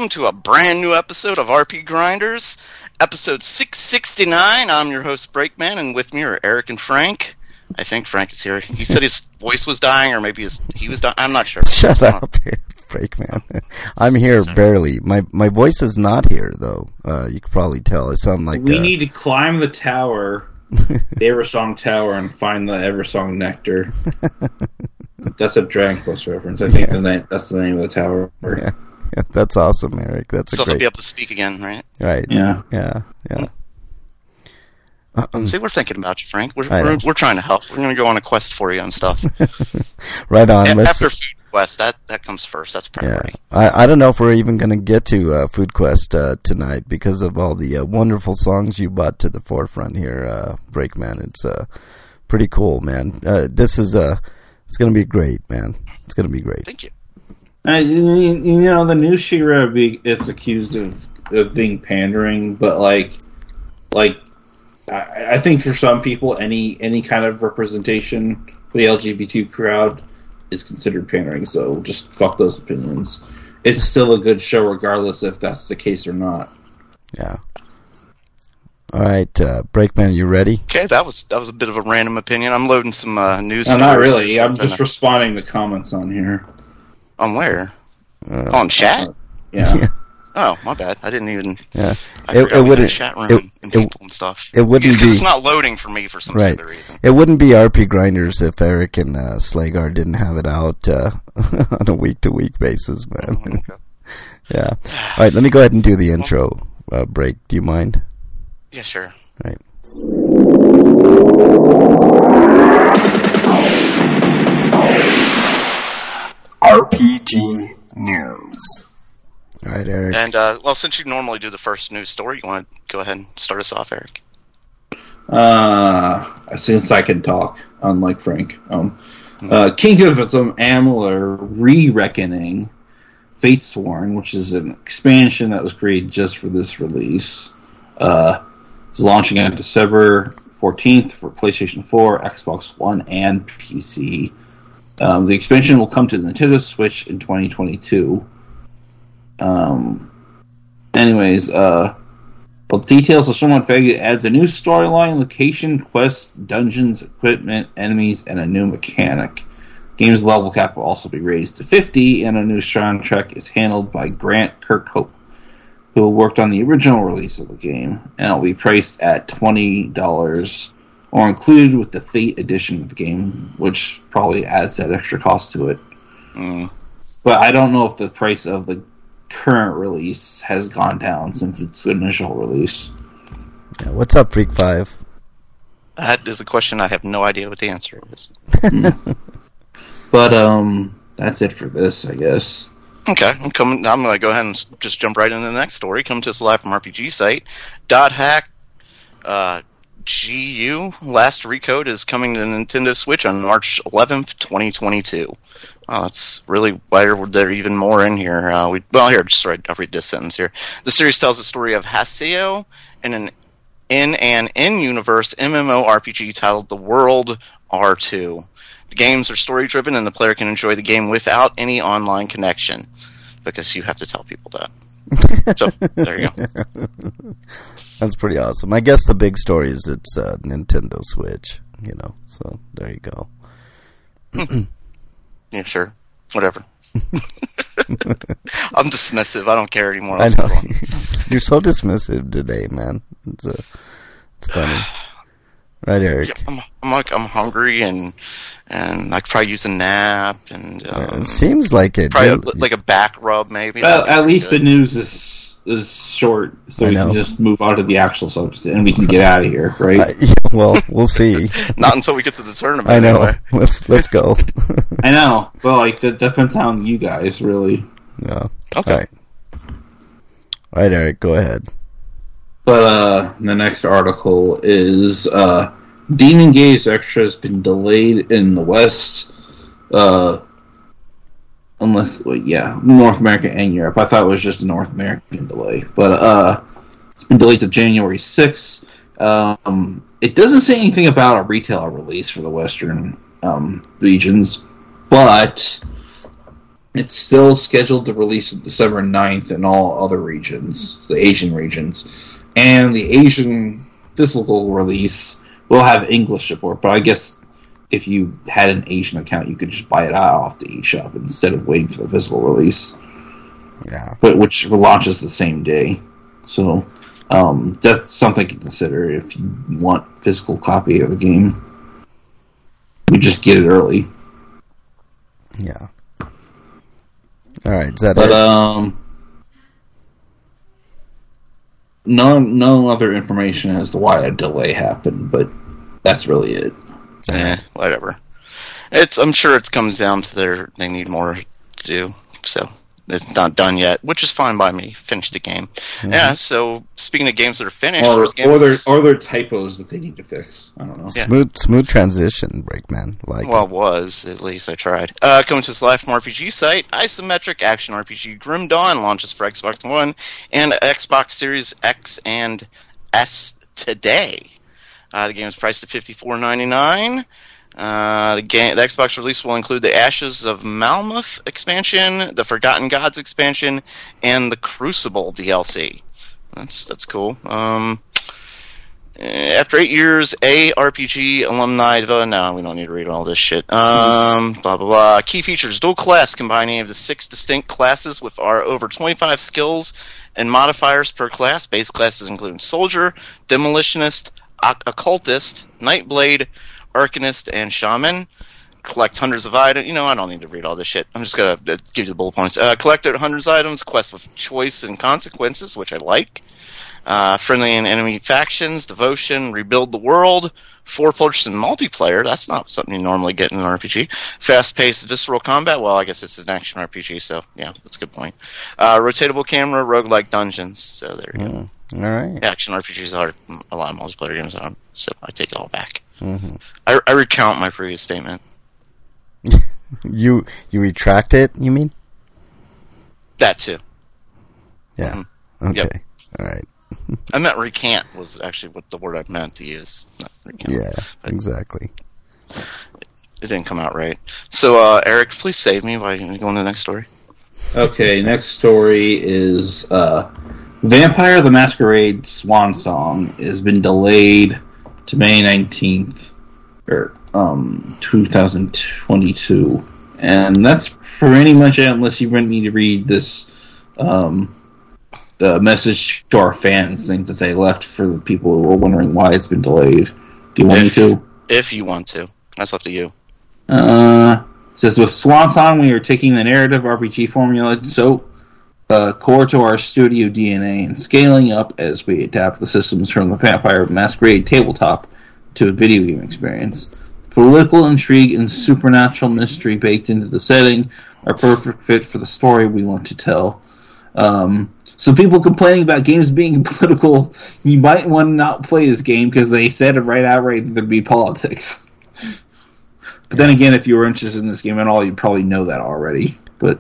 welcome to a brand new episode of RP Grinders, episode 669. I'm your host, Breakman, and with me are Eric and Frank. I think Frank is here. He said his voice was dying, or maybe he was dying. I'm not sure. Shut up, Breakman. I'm here barely. My voice is not here, though. You can probably tell. I sound like... We need to climb the tower, the Eversong Tower, and find the Eversong Nectar. That's a Dragon Quest reference. I think that's the name of the tower. Yeah, that's awesome, Eric. That's so a great... they'll be able to speak again, right? Right. Yeah. See, we're thinking about you, Frank. We're trying to help. We're going to go on a quest for you and stuff. Right on. After Food Quest, that comes first. That's priority. Yeah. I don't know if we're even going to get to Food Quest tonight because of all the wonderful songs you brought to the forefront here, Breakman. It's pretty cool, man. It's going to be great, man. It's going to be great. Thank you. You know, the new She-Ra, it's accused of being pandering, but I think for some people, any kind of representation for the LGBT crowd is considered pandering. So just fuck those opinions. It's still a good show, regardless if that's the case or not. Yeah. All right, Breakman, you ready? Okay, that was a bit of a random opinion. I'm loading some news. No, not really. I'm just responding to comments on here. On where? On chat? Yeah. Oh, my bad. I didn't even... Yeah. It wouldn't... chat room and people and stuff. It wouldn't be... It's not loading for me for some stupid reason. It wouldn't be RP Grinders if Eric and Slagar didn't have it out on a week-to-week basis, man. Okay. Yeah. All right, let me go ahead and do the intro break. Do you mind? Yeah, sure. All right. RPG News. All right, Eric. And, since you normally do the first news story, you want to go ahead and start us off, Eric? Since I can talk, unlike Frank. Kingdom of Amalur Re-Reckoning Fatesworn, which is an expansion that was created just for this release, is launching on December 14th for PlayStation 4, Xbox One, and PC. The expansion will come to the Nintendo Switch in 2022. Details are somewhat vague. It adds a new storyline, location, quests, dungeons, equipment, enemies, and a new mechanic. Game's level cap will also be raised to 50, and a new soundtrack is handled by Grant Kirkhope, who worked on the original release of the game, and it'll be priced at $20 or included with the Fate edition of the game, which probably adds that extra cost to it. But I don't know if the price of the current release has gone down since its initial release. Yeah, what's up, Freak 5? That is a question I have no idea what the answer is. But that's it for this, I guess. Okay, I'm going to go ahead and just jump right into the next story. Coming to us live from RPG site. .hack GU Last Recode is coming to Nintendo Switch on March 11th, 2022. That's really why there even more in here. I'll read this sentence here. The series tells the story of Haseo in an in-universe MMORPG titled The World R2. The games are story-driven, and the player can enjoy the game without any online connection, because you have to tell people that. So, there you go. That's pretty awesome. I guess the big story is it's Nintendo Switch, so there you go. Yeah, sure. Whatever. I'm dismissive. I don't care anymore. I know. You're so dismissive today, man. It's funny. Right, Eric? Yeah, I'm hungry and I could probably use a nap and it seems like it. Probably like a back rub, maybe. Well, at least the news is short, so we can just move on to the actual subject and we can get out of here, right? Well, we'll see. Not until we get to the tournament. I know. Anyway. Let's go. I know. Well, that depends on you guys, really. Yeah. Okay. All right, Eric, go ahead. But the next article is Demon Gaze Extra has been delayed in the West, North America and Europe. I thought it was just a North American delay, but it's been delayed to January 6th. It doesn't say anything about a retail release for the Western regions, but It's still scheduled to release December 9th in all other regions, the Asian regions. And the Asian physical release will have English support, but I guess if you had an Asian account, you could just buy it out off the eShop instead of waiting for the physical release. Yeah. But which launches the same day. So that's something to consider if you want physical copy of the game. You just get it early. Yeah. All right, is that But it? no other information as to why a delay happened, but that's really it. Whatever. I'm sure it comes down to they need more to do, so it's not done yet, which is fine by me. Finish the game. Mm-hmm. Yeah. So speaking of games that are finished, or there typos that they need to fix. I don't know. Yeah. Smooth transition, Breakman. It was at least I tried. Coming to this live from RPG site, isometric action RPG Grim Dawn launches for Xbox One and Xbox Series X and S today. The game is priced at $54.99. The Xbox release will include the Ashes of Malmuth expansion, the Forgotten Gods expansion, and the Crucible DLC. That's cool. After 8 years, RPG alumni development. No, we don't need to read all this shit. Blah blah blah. Key features: dual class, combining of the 6 distinct classes with our over 25 skills and modifiers per class. Base classes include Soldier, Demolitionist, Occultist, Nightblade, Arcanist, and Shaman. Collect hundreds of items. I don't need to read all this shit. I'm just going to give you the bullet points. Collect hundreds of items, quest with choice and consequences, which I like. Friendly and enemy factions, devotion, rebuild the world, 4-person multiplayer. That's not something you normally get in an RPG. Fast-paced visceral combat. Well, I guess it's an action RPG, so yeah, that's a good point. Rotatable camera, roguelike dungeons. So there you go. All right. Action RPGs are a lot of multiplayer games, so I take it all back. Mm-hmm. I recount my previous statement. You retract it, you mean? That too. Yeah. Mm-hmm. Okay. Yep. All right. I meant recant was actually what the word I meant to use. Not recount. Yeah, exactly. It didn't come out right. So, Eric, please save me by going to the next story. Okay, next story is Vampire the Masquerade Swan Song has been delayed to May 19th, or 2022. And that's pretty much it, unless you need to read this the message to our fans think that they left for the people who were wondering why it's been delayed. Do you want me to? If you want to. That's up to you. It says, with Swan Song, we are taking the narrative RPG formula core to our studio DNA and scaling up as we adapt the systems from the Vampire Masquerade tabletop to a video game experience. Political intrigue and supernatural mystery baked into the setting are perfect fit for the story we want to tell. So people complaining about games being political, you might want to not play this game because they said it outright that there'd be politics. But then again, if you were interested in this game at all, you'd probably know that already. But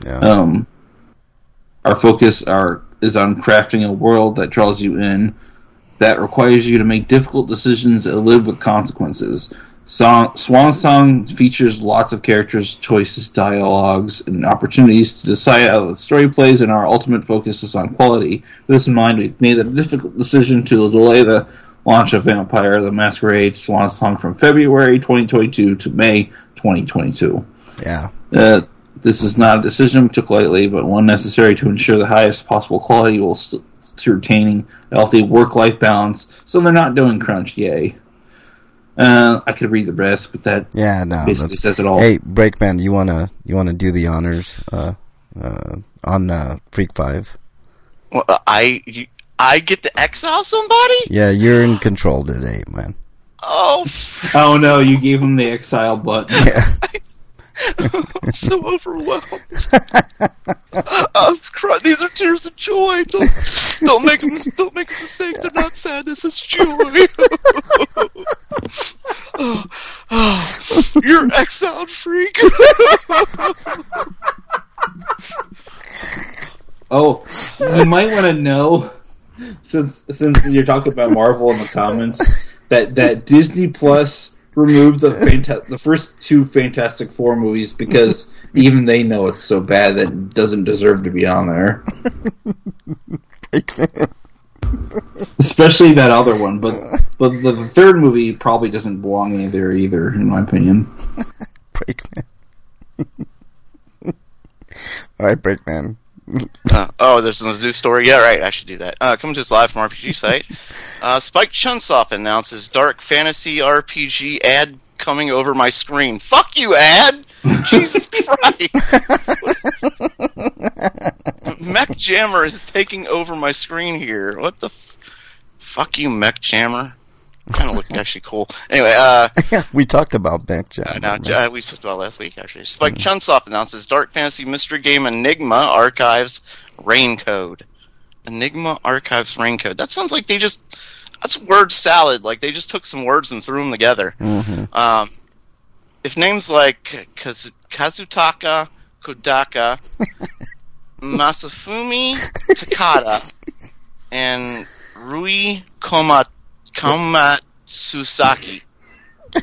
our focus is on crafting a world that draws you in, that requires you to make difficult decisions and live with consequences. Swan Song features lots of characters, choices, dialogues, and opportunities to decide how the story plays, and our ultimate focus is on quality. With this in mind, we've made the difficult decision to delay the launch of Vampire the Masquerade Swan Song from February 2022 to May 2022. Yeah. This is not a decision we took lightly, but one necessary to ensure the highest possible quality while retaining a healthy work-life balance, so they're not doing crunch, yay. I could read the rest, but that basically says it all. Hey, Breakman, you wanna do the honors on Freak 5? Well, I get to exile somebody? Yeah, you're in control today, man. Oh no, you gave him the exile button. Yeah. I'm so overwhelmed. I'm crying. These are tears of joy. Don't make a mistake. They're not sadness. It's joy. You're exiled, freak. Oh, you might want to know, since you're talking about Marvel in the comments, that Disney Plus remove the first two Fantastic Four movies because even they know it's so bad that it doesn't deserve to be on there. Especially that other one, but the third movie probably doesn't belong in there either, in my opinion. Breakman. All right, Breakman. There's a news story. Yeah, right. I should do that. Coming to us live from RPG site. Spike Chunsoft announces dark fantasy RPG ad coming over my screen. Fuck you, ad! Jesus Christ! Mech Jammer is taking over my screen here. What the fuck you, Mech Jammer? Kind of look actually cool. Anyway, we talked about Mech Jammer. We talked about last week actually. Spike Chunsoft announces dark fantasy mystery game Enigma Archives Raincode. Enigma Archives Raincode. That sounds like that's word salad. Like they just took some words and threw them together. Mm-hmm. If names like Kazutaka Kodaka, Masafumi Takada, and Rui Komatsusaki. I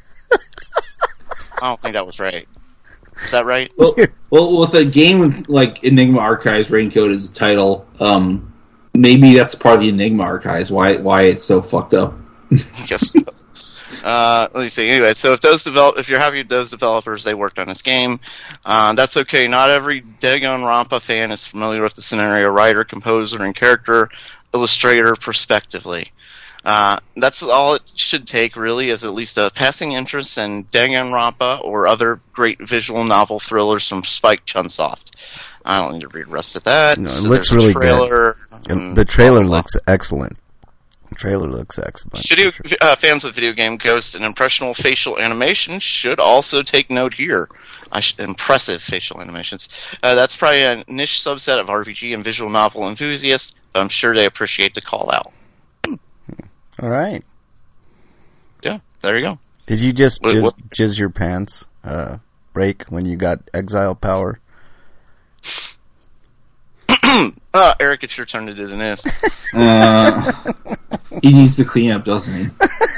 don't think that was right. Is that right? Well, with a game like Enigma Archives Raincode as the title, maybe that's part of the Enigma Archives. Why it's so fucked up? I guess so. Let me see. Anyway, so if you're happy with those developers, they worked on this game. That's okay. Not every Danganronpa fan is familiar with the scenario writer, composer, and character illustrator respectively. That's all it should take, really, is at least a passing interest in Danganronpa or other great visual novel thrillers from Spike Chunsoft. I don't need to read the rest of that. No, it looks really good. The trailer looks excellent. Fans of video game Ghost and impressionable facial animation should also take note here. Impressive facial animations. That's probably a niche subset of RPG and visual novel enthusiasts, but I'm sure they appreciate the call out. All right. Yeah, there you go. Did you just jizz your pants break when you got exile power? Eric, it's your turn to do the news. He needs to clean up, doesn't he?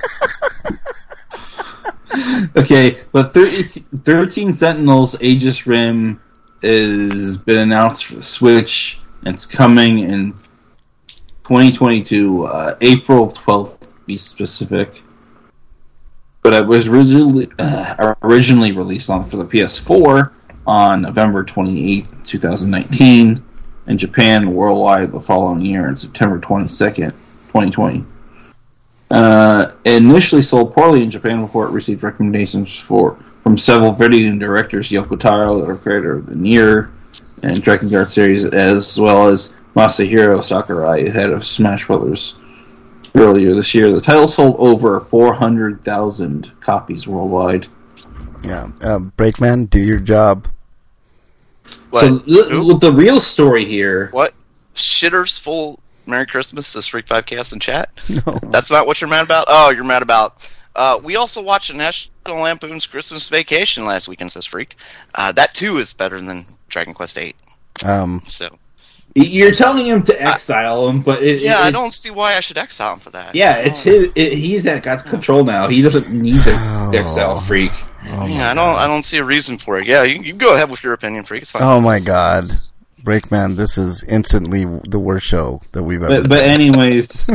Okay, but 13 Sentinels Aegis Rim has been announced for the Switch, and it's coming in 2022, April 12th to be specific. But it was originally released for the PS4 on November 28th, 2019, in Japan and worldwide the following year on September 22nd, 2020. It initially sold poorly in Japan before it received recommendations from several video game directors, Yoko Taro, the creator of the Nier and Dragon Guard series, as well as Masahiro Sakurai, head of Smash Brothers. Earlier this year, the title sold over 400,000 copies worldwide. Yeah, Breakman, do your job. What? So the real story here... What? Shitters full Merry Christmas, this Freak 5Cast in chat? No. That's not what you're mad about? Oh, you're mad about... we also watched National Lampoon's Christmas Vacation last weekend, says Freak. That, too, is better than Dragon Quest VIII. So... You're telling him to exile him, but I don't see why I should exile him for that. Yeah, it's his. He's got control now. He doesn't need to exile Freak. I don't see a reason for it. Yeah, you go ahead with your opinion, Freak. It's fine. Oh my God, Breakman, this is instantly the worst show that we've ever. But anyways,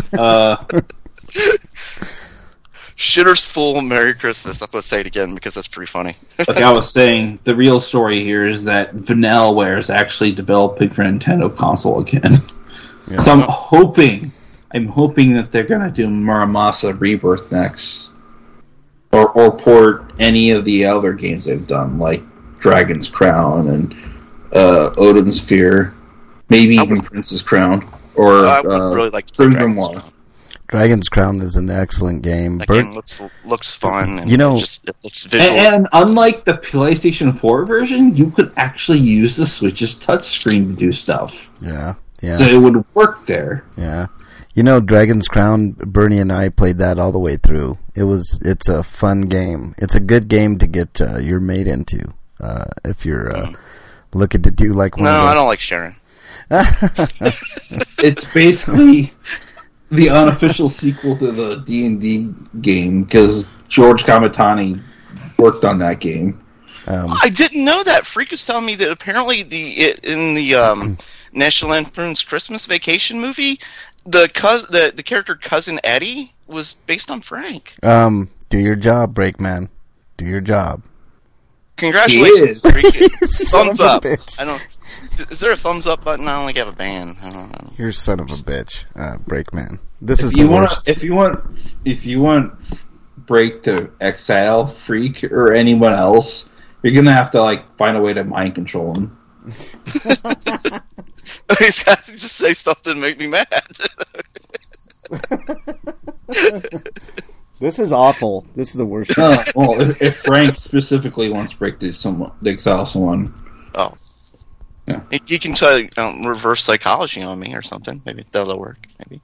Shitter's full Merry Christmas. I'm going to say it again because that's pretty funny. Like I was saying, the real story here is that Vanillaware is actually developing for Nintendo console again. Yeah. So I'm hoping that they're going to do Muramasa Rebirth next. Or port any of the other games they've done, like Dragon's Crown and Odin's Fear. Maybe even Prince's Crown. Or I would really like to play Dragon's Crown. Dragon's Crown is an excellent game. That game looks fun, and it looks visual. And unlike the PlayStation 4 version, you could actually use the Switch's touchscreen to do stuff. Yeah. So it would work there. Yeah. Dragon's Crown, Bernie and I played that all the way through. It's a fun game. It's a good game to get your mate into if you're looking to do like one. No, I don't like Sharon. It's basically the unofficial sequel to the D&D game, because George Kamitani worked on that game. I didn't know that. Freak is telling me that apparently in the National Lampoon's Christmas Vacation movie, the character Cousin Eddie was based on Frank. Do your job, Breakman. Do your job. Congratulations, Freak. Thumbs up. Bitch. I don't. Is there a thumbs up button? I only have a ban. I don't know. You're son of a bitch, Breakman. This is the worst. If you want Break to exile Freak or anyone else, you're gonna have to find a way to mind control him. He's got to just say something to make me mad. This is awful. This is the worst. Well, if Frank specifically wants Break to exile someone. Oh. Yeah. You can try reverse psychology on me or something. Maybe that'll work. Maybe.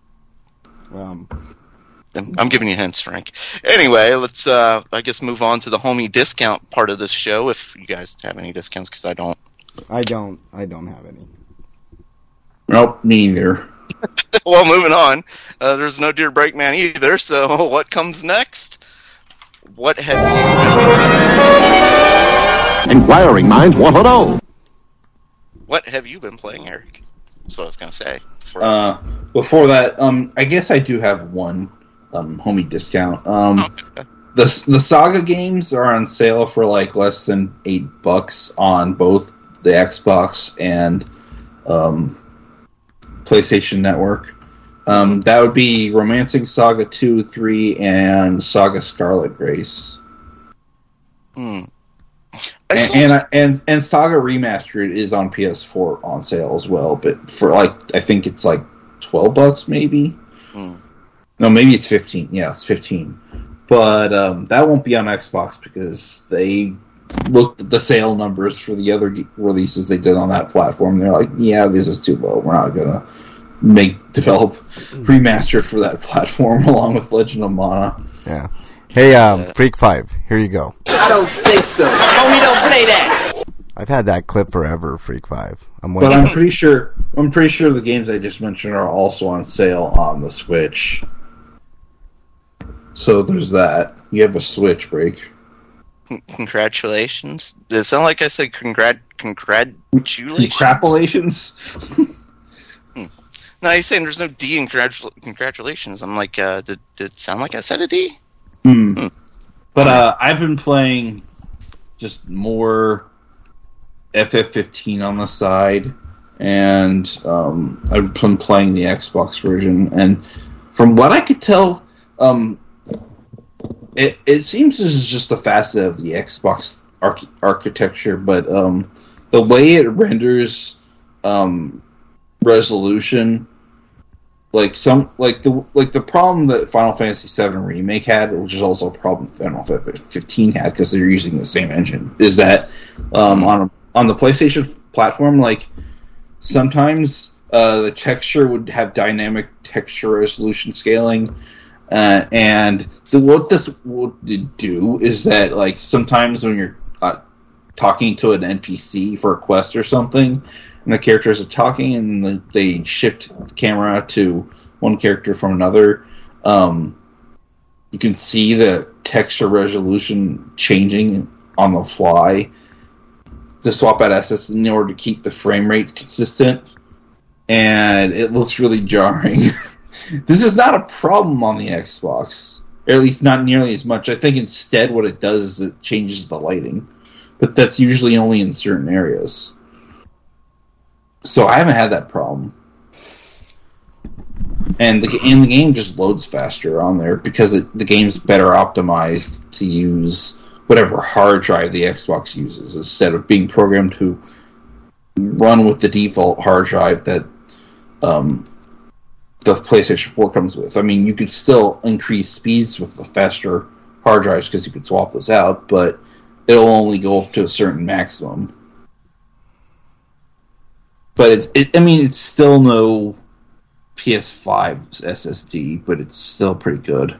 I'm giving you hints, Frank. Anyway, let's, I guess, move on to the homie discount part of this show, if you guys have any discounts, because I don't. I don't have any. Nope, me either. Well, moving on. There's no Dear Breakman either, so what comes next? What have you been... Inquiring minds want to know. What have you been playing, Eric? That's what I was going to say. Before that, I guess I do have one homie discount. The Saga games are on sale for less than $8 on both the Xbox and PlayStation Network. That would be Romancing Saga 2, 3, and Saga Scarlet Grace. And Saga Remastered is on PS4 on sale as well, but for I think it's $12 maybe. No, maybe it's 15. Yeah, it's 15. But that won't be on Xbox because they looked at the sale numbers for the other releases they did on that platform. They're like, yeah, this is too low. We're not gonna develop remastered for that platform along with Legend of Mana. Yeah. Hey, Freak 5, here you go. I don't think so. Homie, don't play that. I've had that clip forever, Freak 5. But I'm pretty sure the games I just mentioned are also on sale on the Switch. So there's that. You have a Switch, Break. Congratulations. Did it sound like I said congratulations? Congratulations? No, he's saying there's no D in congratulations. I'm like, did it sound like I said a D? But I've been playing just more FF15 on the side, and I've been playing the Xbox version, and from what I could tell, it seems this is just a facet of the Xbox architecture, but the way it renders resolution, the problem that Final Fantasy VII Remake had, which is also a problem Final Fantasy 15 had because they're using the same engine, is that on the PlayStation platform, sometimes the texture would have dynamic texture resolution scaling, and what this would do is that sometimes when you're talking to an NPC for a quest or something, and the characters are talking, and then they shift the camera to one character from another, you can see the texture resolution changing on the fly to swap out assets in order to keep the frame rates consistent, and it looks really jarring. This is not a problem on the Xbox, or at least not nearly as much. I think instead what it does is it changes the lighting, but that's usually only in certain areas. So I haven't had that problem. And the game just loads faster on there because the game's better optimized to use whatever hard drive the Xbox uses instead of being programmed to run with the default hard drive that the PlayStation 4 comes with. I mean, you could still increase speeds with the faster hard drives because you could swap those out, but it'll only go up to a certain maximum. But it's still no PS5 SSD, but it's still pretty good.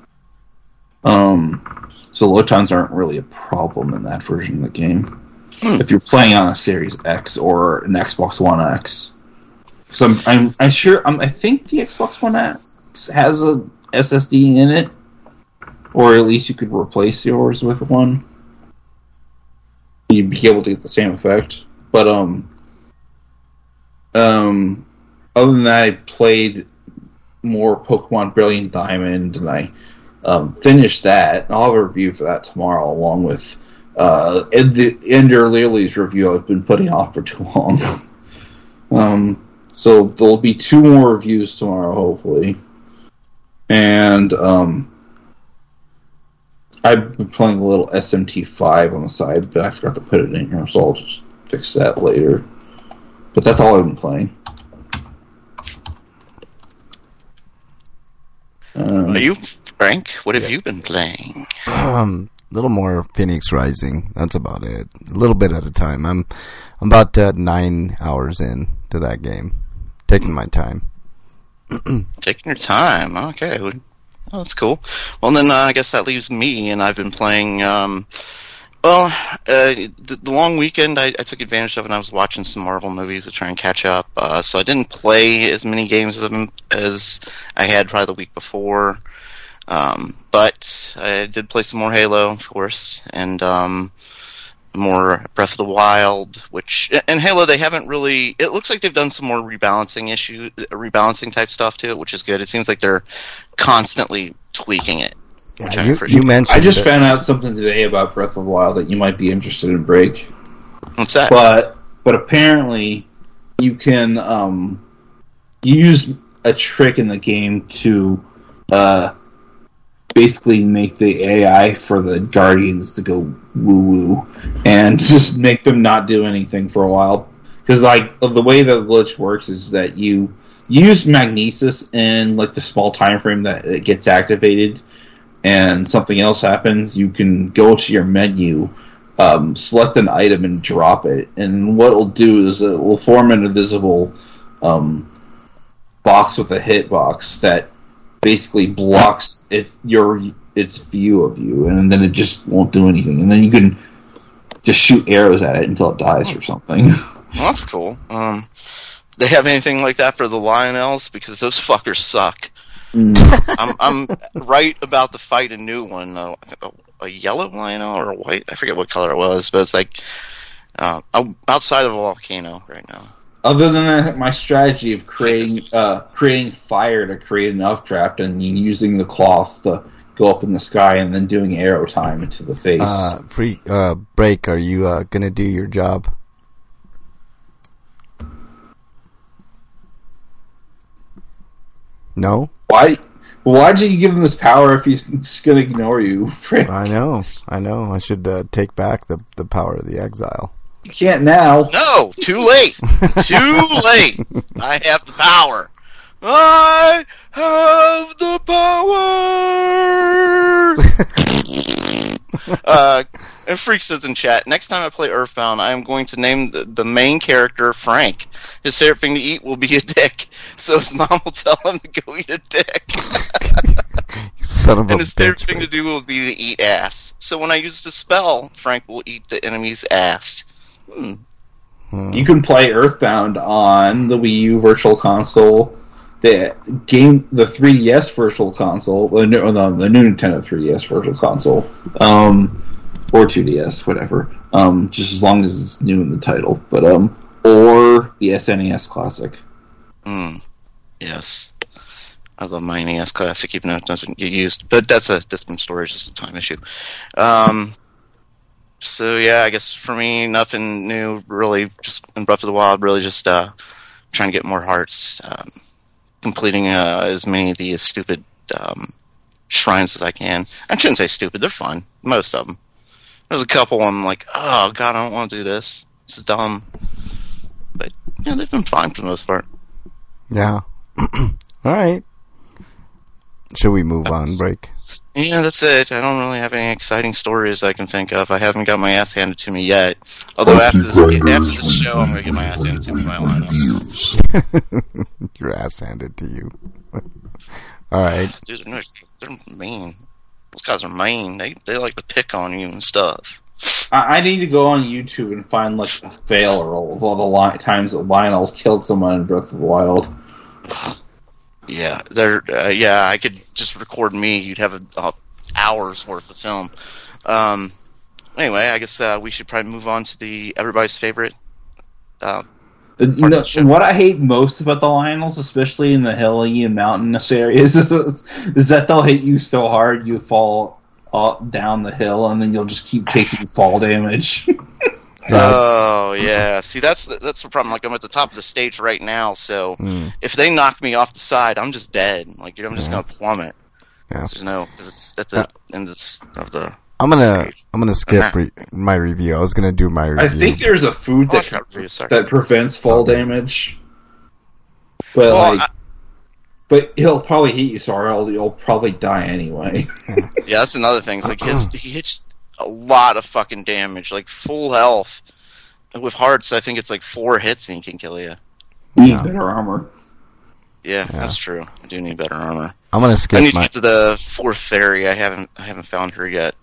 So load times aren't really a problem in that version of the game. If you're playing on a Series X or an Xbox One X. Because I'm sure I think the Xbox One X has a SSD in it, or at least you could replace yours with one. You'd be able to get the same effect. But other than that, I played more Pokemon Brilliant Diamond, and I finished that. I'll have a review for that tomorrow, along with the Ender Lili's review I've been putting off for too long. So there'll be 2 more reviews tomorrow, hopefully. And I've been playing a little SMT5 on the side, but I forgot to put it in here, so I'll just fix that later. But that's all I've been playing. Are you, Frank? What have you been playing? A little more Phoenix Rising. That's about it. A little bit at a time. I'm about 9 hours in to that game. Taking my time. Taking your time. Okay. Oh, that's cool. Well, then I guess that leaves me, and I've been playing. The long weekend I took advantage of, and I was watching some Marvel movies to try and catch up. So I didn't play as many games as I had probably the week before. But I did play some more Halo, of course, and more Breath of the Wild, and Halo, they haven't really, it looks like they've done some more rebalancing type stuff to it, which is good. It seems like they're constantly tweaking it. Yeah, you mentioned I just found out something today about Breath of the Wild that you might be interested in, Break. What's that? But apparently you can use a trick in the game to basically make the AI for the Guardians to go woo-woo and just make them not do anything for a while. Because the way the glitch works is that you use Magnesis in the small time frame that it gets activated, and something else happens. You can go to your menu, select an item, and drop it. And what it'll do is it will form an invisible box with a hitbox that basically blocks its view of you, and then it just won't do anything. And then you can just shoot arrows at it until it dies or something. Well, that's cool. They have anything like that for the Lionels? Because those fuckers suck. I'm right about to fight a new one, I think a yellow Lionel or a white. I forget what color it was, but it's I'm outside of a volcano right now. Other than that, my strategy of creating fire to create an elf trap and using the cloth to go up in the sky and then doing arrow time into the face. Break, are you going to do your job? No? Why'd you give him this power if he's just going to ignore you? I know. I should take back the power of the exile. You can't now. No, too late. Too late. I have the power. I have the power. And Freak says in chat, next time I play Earthbound, I am going to name the main character Frank. His favorite thing to eat will be a dick, so his mom will tell him to go eat a dick. Son of a bitch. And his favorite thing to do will be to eat ass. So when I use the spell, Frank will eat the enemy's ass. You can play Earthbound on the Wii U Virtual Console, the 3DS Virtual Console, the new Nintendo 3DS Virtual Console, or 2DS, whatever. Just as long as it's new in the title, but or the SNES Classic. Yes, I love my NES Classic, even though it doesn't get used. But that's a different story, just a time issue. So yeah, I guess for me, nothing new really. Just in Breath of the Wild, really just trying to get more hearts, completing as many of these stupid shrines as I can. I shouldn't say stupid; they're fun, most of them. There's a couple I'm like, oh god, I don't want to do this. This is dumb. But yeah, they've been fine for the most part. Yeah. All right. Should we move on, Break? Yeah, that's it. I don't really have any exciting stories I can think of. I haven't got my ass handed to me yet. Although after this show, I'm going to get my ass handed to me by Lionel. Your ass handed to you. All right. Dude, they're mean. Those guys are mean. They like to pick on you and stuff. I need to go on YouTube and find like a fail or of all the times that Lionel's killed someone in Breath of the Wild. Yeah, I could just record me. You'd have a hours worth of film. Anyway, I guess we should probably move on to everybody's favorite. What I hate most about the Lionels, especially in the hilly and mountainous areas, is that they'll hit you so hard you fall down the hill, and then you'll just keep taking fall damage. Oh yeah, see that's the problem. Like I'm at the top of the stage right now, so if they knock me off the side, I'm just dead. Like I'm just gonna plummet. Yeah. There's no, because it's at the end of the. I'm gonna skip my review. I was gonna do my review. I think there's a food that prevents fall damage, but but he'll probably hit you so hard you'll probably die anyway. Yeah, that's another thing. It's like he hits a lot of fucking damage, like full health. With hearts, I think it's like 4 hits and he can kill you. You need better armor. Yeah, that's true. I do need better armor. I'm gonna skip. I need to get to the 4th fairy. I haven't found her yet.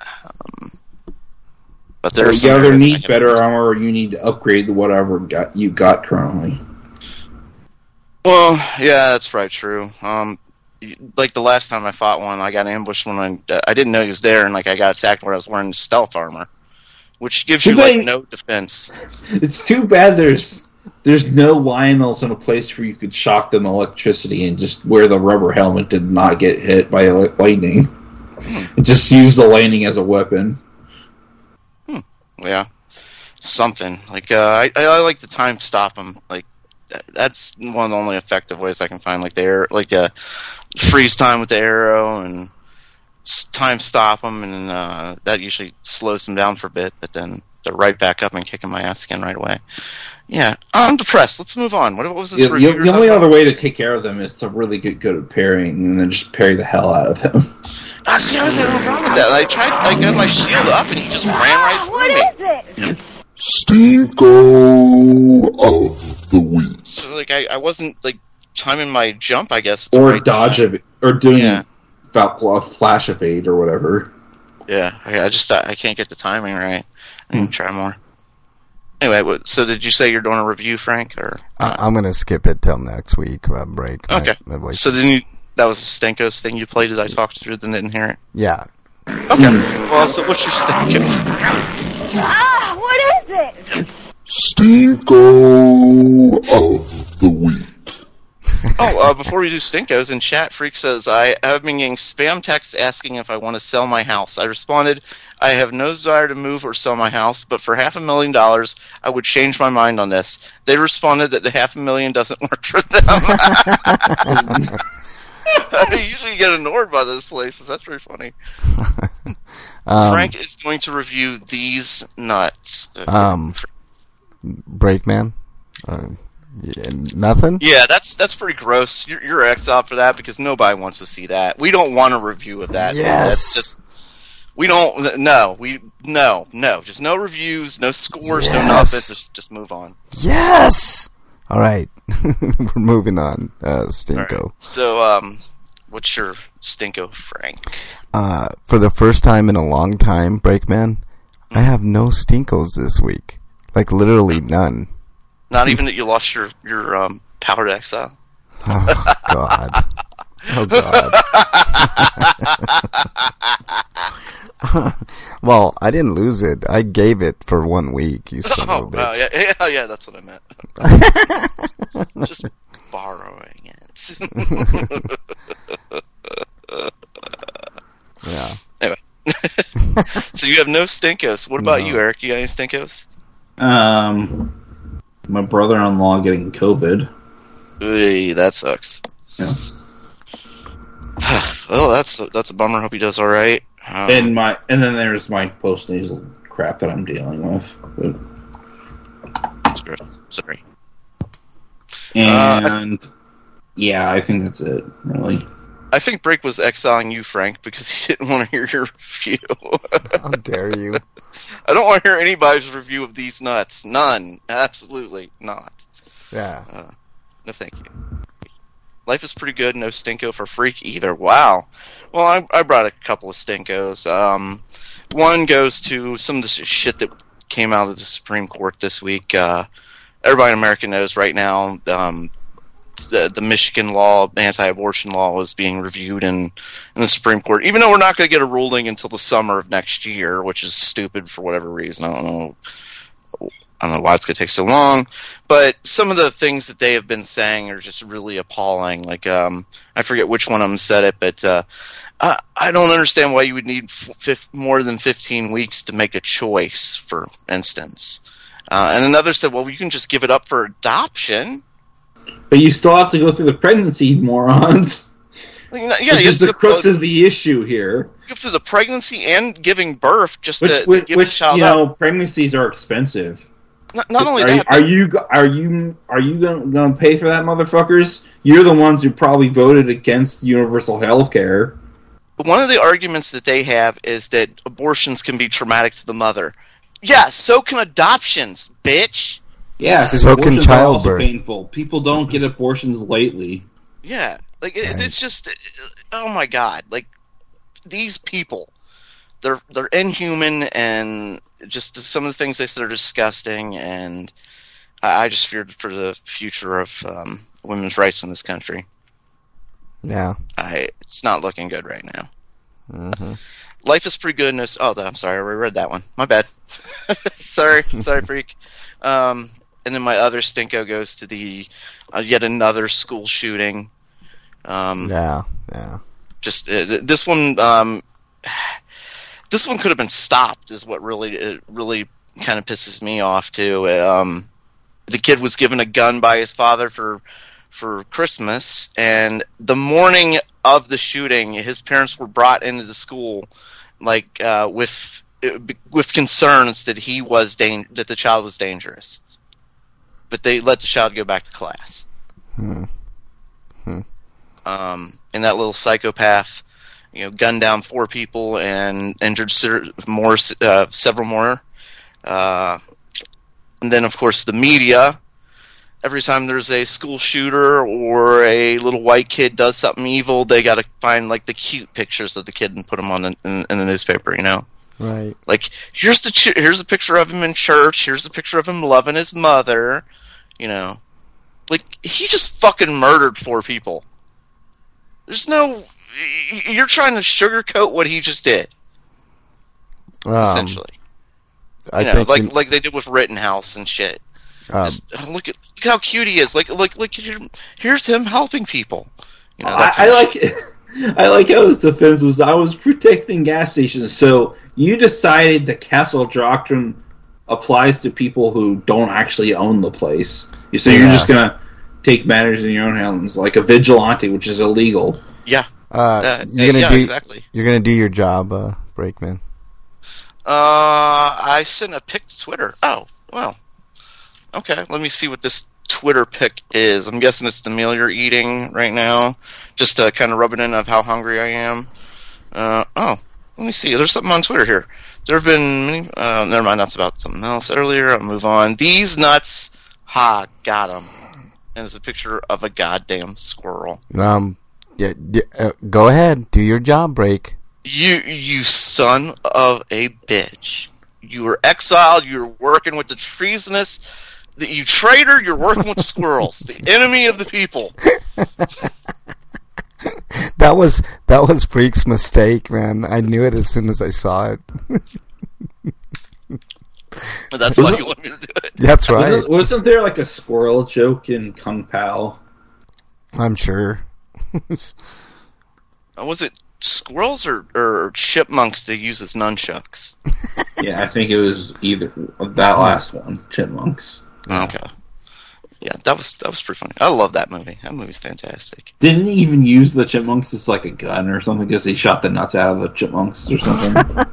But there's you either need better armor or you need to upgrade whatever you got currently. Well, yeah, that's probably true. Like the last time I fought one, I got ambushed when I didn't know he was there, and like I got attacked where I was wearing stealth armor, which gives you like no defense. It's too bad there's no Lionels in a place where you could shock them electricity and just wear the rubber helmet to not get hit by lightning. Just use the lightning as a weapon. Yeah, something like I like to time stop them. Like that's one of the only effective ways I can find. Like freeze time with the arrow and time stop them, and that usually slows them down for a bit. But then they're right back up and kicking my ass again right away. Yeah, I'm depressed. Let's move on. What was this? The only other way to take care of them is to really get good at parrying, and then just parry the hell out of them. See, I was having no problem with that. I got my shield up, and he just ran right through me. What is it? Stinko of the week. So, like, I wasn't, like, timing my jump, I guess. Or right dodge of it, or doing a flash evade or whatever. Yeah, I can't get the timing right. I need to try more. Anyway, so did you say you're doing a review, Frank? Or I'm going to skip it till next week. Break. Okay. So that was a Stenko's thing you played that I talked through, then didn't hear it? Yeah. Okay. Well, so what's your Stenko? What is it? Stinko of the week. Before we do Stinkos, in chat, Freak says, I have been getting spam texts asking if I want to sell my house. I responded, I have no desire to move or sell my house, but for $500,000, I would change my mind on this. They responded that the $500,000 doesn't work for them. I usually get ignored by those places. That's very funny. Frank is going to review these nuts. Breakman? Nothing? Yeah, that's pretty gross. You're exiled for that because nobody wants to see that. We don't want a review of that. Yes. That's just we don't. No, just no reviews, no scores, no nothing. Just move on. Yes. All right, we're moving on. Stinko. Right. So, what's your Stinko, Frank? For the first time in a long time, Breakman, I have no Stinkos this week. Like literally none. Not even that you lost your powered exile. Oh God! Oh God! Well, I didn't lose it. I gave it for 1 week. You son of a bitch. Yeah, that's what I meant. Just borrowing it. Yeah. Anyway, so you have no Stinkos. What about you, Eric? You got any Stinkos? My brother-in-law getting COVID. Hey, that sucks. Yeah. Well, that's a bummer. Hope he does all right. And then there's my post-nasal crap that I'm dealing with. That's gross. Sorry. And yeah, I think that's it. Really. I think Break was exiling you, Frank, because he didn't want to hear your review. How dare you? I don't want to hear anybody's review of these nuts. None. Absolutely not. Yeah. No, thank you. Life is pretty good. No stinko for Freak either. Wow. Well, I brought a couple of stinkos. One goes to some of the shit that came out of the Supreme Court this week. Everybody in America knows right now the Michigan law, anti-abortion law, is being reviewed in the Supreme Court. Even though we're not going to get a ruling until the summer of next year, which is stupid for whatever reason. I don't know why it's going to take so long. But some of the things that they have been saying are just really appalling. Like, I forget which one of them said it, but I don't understand why you would need more than 15 weeks to make a choice, for instance. And another said, well, you can just give it up for adoption. But you still have to go through the pregnancy, morons. Yeah, which is the crux of the issue here. You go through the pregnancy and giving birth just to give the child you up. know, pregnancies are expensive. Not only that, are you going to pay for that, motherfuckers? You're the ones who probably voted against universal health care. One of the arguments that they have is that abortions can be traumatic to the mother. Yeah, so can adoptions, bitch. Yeah, because so abortions can are also childbirth. painful. People don't get abortions lightly. Yeah, like it's just, oh my god, like these people, they're inhuman, and just some of the things they said are disgusting, and I just feared for the future of women's rights in this country. Yeah. It's not looking good right now. Mm-hmm. Life is pretty good. I'm sorry, I already read that one. My bad. sorry, Freak. And then my other stinko goes to the yet another school shooting. Yeah. Just this one. This one could have been stopped. Is what really kind of pisses me off too. The kid was given a gun by his father for Christmas, and the morning of the shooting, his parents were brought into the school, like with concerns that that the child was dangerous, but they let the child go back to class. And that little psychopath, gunned down 4 people and injured several more. And then, of course, the media. Every time there's a school shooter or a little white kid does something evil, they got to find like the cute pictures of the kid and put them on in the newspaper. Right. Like here's a picture of him in church. Here's a picture of him loving his mother. Like he just fucking murdered 4 people. You're trying to sugarcoat what he just did. Essentially, I think like they did with Rittenhouse and shit. Just look how cute he is. Like here's him helping people. I like how his defense was. I was protecting gas stations, so you decided the castle doctrine applies to people who don't actually own the place. So you're just gonna take matters in your own hands, like a vigilante, which is illegal. Yeah. Exactly. You're gonna do your job, Brakeman. I sent a pic to Twitter. Oh, well. Okay, let me see what this Twitter pic is. I'm guessing it's the meal you're eating right now, just to kind of rub it in of how hungry I am. Let me see. There's something on Twitter here. There have been many... never mind, that's about something else earlier. I'll move on. These nuts. Ha, got them. And it's a picture of a goddamn squirrel. Go ahead. Do your job, Break. You son of a bitch. You were exiled. You were working with the treasonous... You traitor, you're working with the squirrels, the enemy of the people. That was Freak's mistake, man. I knew it as soon as I saw it. That's why you want me to do it. That's right. Wasn't there like a squirrel joke in Kung Pao? I'm sure. Was it squirrels or chipmunks they use as nunchucks? Yeah, I think it was either that last one, chipmunks. Okay. Yeah, that was pretty funny. I love that movie. That movie's fantastic. Didn't he even use the chipmunks as like a gun or something because he shot the nuts out of the chipmunks or something?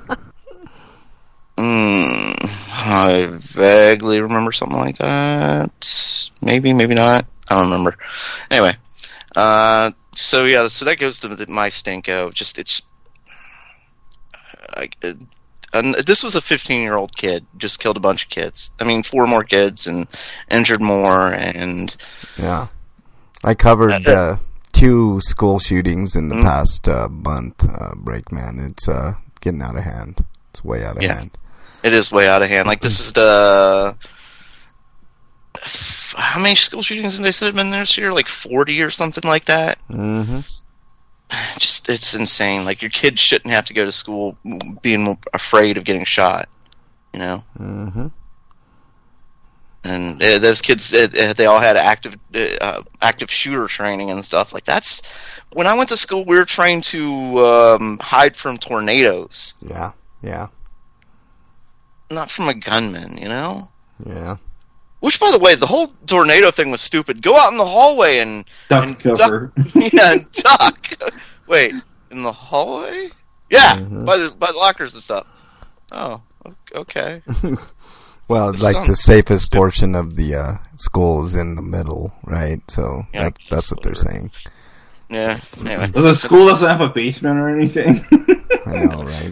I vaguely remember something like that. Maybe not. I don't remember. Anyway, so that goes to my stinko. This was a 15-year-old kid, just killed a bunch of kids. 4 more kids and injured more, and... Yeah. I covered 2 school shootings in the past month, Breakman. It's getting out of hand. It's way out of hand. It is way out of hand. Like, this is the... How many school shootings have they said have been there this year? Like 40 or something like that? Mm-hmm. Just, it's insane. Like, your kids shouldn't have to go to school being afraid of getting shot, you know? Mm-hmm. And those kids, they all had active shooter training and stuff. Like, that's... When I went to school, we were trained to hide from tornadoes. Yeah, yeah. Not from a gunman, you know? Yeah. Which, by the way, the whole tornado thing was stupid. Go out in the hallway and cover. And duck. Wait, in the hallway? Yeah, by the lockers and stuff. Oh, okay. Well, like the safest portion of the school is in the middle, right? So that's what they're saying. Yeah. Anyway, well, the school doesn't have a basement or anything. I know, right?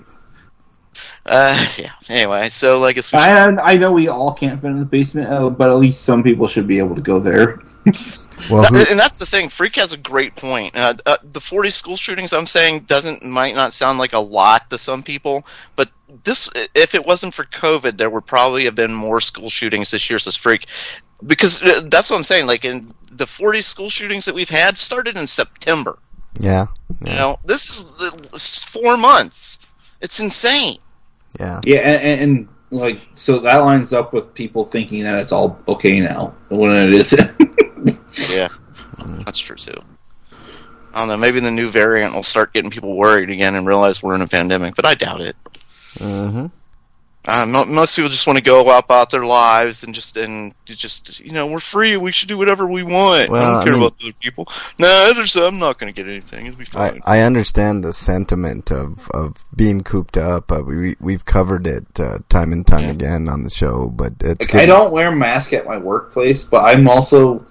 Yeah. Anyway, so like it's. I know we all can't fit in the basement, but at least some people should be able to go there. Well, and that's the thing. Freak has a great point. The 40 school shootings I'm saying might not sound like a lot to some people, but this, if it wasn't for COVID, there would probably have been more school shootings this year. Says Freak, because that's what I'm saying. Like, in the 40 school shootings that we've had started in September. Yeah. You know, this is 4 months. It's insane. Yeah. Yeah, and like, so that lines up with people thinking that it's all okay now when it isn't. Yeah, that's true too. I don't know. Maybe the new variant will start getting people worried again and realize we're in a pandemic, but I doubt it. Mm-hmm. Most people just want to go about their lives and just you know, we're free. We should do whatever we want. Well, I don't care about other people. No, I'm not going to get anything. It'll be fine. I understand the sentiment of being cooped up. We've covered it time and time again on the show, but it's I don't wear a mask at my workplace, but I'm also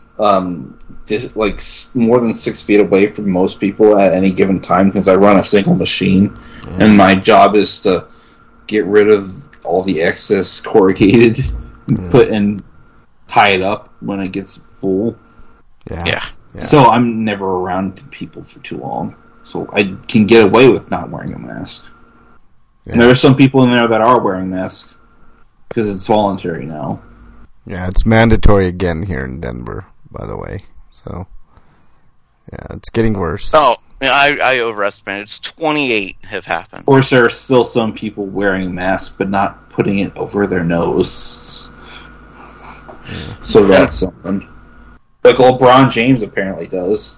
just like more than 6 feet away from most people at any given time because I run a single machine, and my job is to get rid of all the excess corrugated, put and tie it up when it gets full. Yeah. So I'm never around people for too long, so I can get away with not wearing a mask. Yeah. And there are some people in there that are wearing masks because it's voluntary now. Yeah, it's mandatory again here in Denver, by the way. So, yeah, it's getting worse. Oh, I overestimated. It's 28 have happened. Of course, there are still some people wearing masks, but not putting it over their nose. Yeah. So that's something. Like LeBron James apparently does.